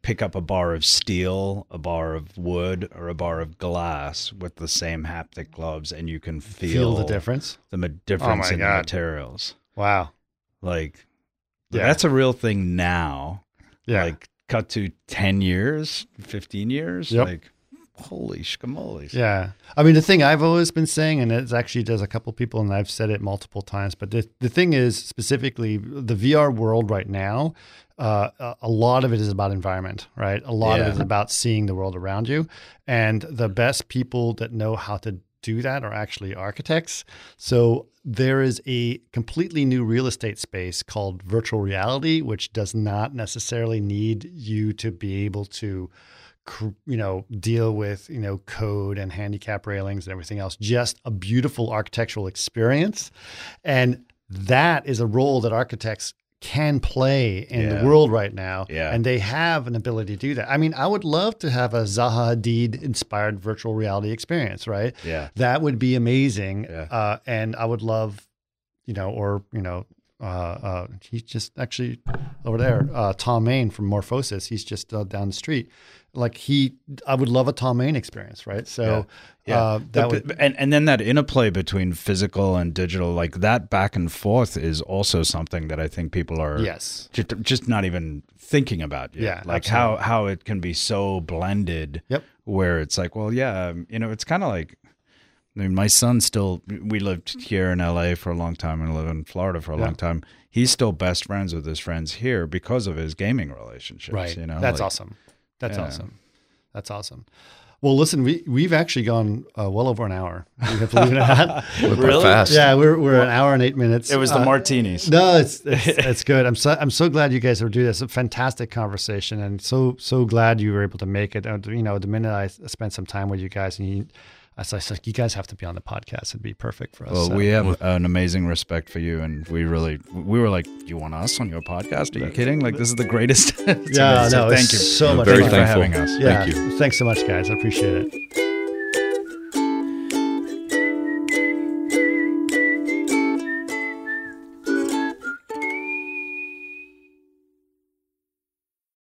pick up a bar of steel, a bar of wood, or a bar of glass with the same haptic gloves, and you can feel, Feel the difference. The ma- difference Oh my in God. the materials. Wow. Like, Yeah. that's a real thing now. Yeah. Like, cut to ten years, fifteen years. Yep. Like, holy schmoles. Yeah. I mean, the thing I've always been saying, and it's actually does a couple people, and I've said it multiple times, but the, the thing is specifically the V R world right now, uh, a- a lot of it is about environment, right? A lot of Yeah. it is about seeing the world around you. And the best people that know how to do that are actually architects. So there is a completely new real estate space called virtual reality, which does not necessarily need you to be able to cr- you know, deal with, you know, code and handicap railings and everything else, just a beautiful architectural experience. And that is a role that architects can play in Yeah. the world right now. Yeah. And they have an ability to do that. I mean, I would love to have a Zaha Hadid inspired virtual reality experience, right? Yeah. That would be amazing. Yeah. Uh, and I would love, you know, or, you know, uh, uh, he's just actually over there, uh, Tom Main from Morphosis. He's just uh, down the street. Like he, I would love a Tom Main experience, right? So, Yeah. Uh, The- that would, and and then that interplay between physical and digital, like that back and forth, is also something that I think people are yes. just, just not even thinking about yet. Yeah, like absolutely. how how it can be so blended. Yep. Where it's like, well, yeah, um, you know, it's kind of like, I mean, my son still. We lived here in L A for a long time and live in Florida for a Yeah. long time. He's still best friends with his friends here because of his gaming relationships. Right. You know, That's like- awesome. That's Yeah. awesome. That's awesome. Well, listen, we, we've actually gone uh, well over an hour. You have to leave it at that. Went by Really? fast. Yeah, we're, we're an hour and eight minutes. It was the Uh, martinis. No, it's, it's it's good. I'm so I'm so glad you guys are doing this. A fantastic conversation, and so so glad you were able to make it. Uh, You know, the minute I spent some time with you guys, and you, I was like, you guys have to be on the podcast. It'd be perfect for us. Well, So- we have an amazing respect for you, and we really, we were like, you want us on your podcast? Are you kidding? Like, this is the greatest. It's yeah, amazing. no, Thank it's you. so I'm much very fun. Thank you for thankful. having us. Yeah, Thank you. thanks so much, guys. I appreciate it.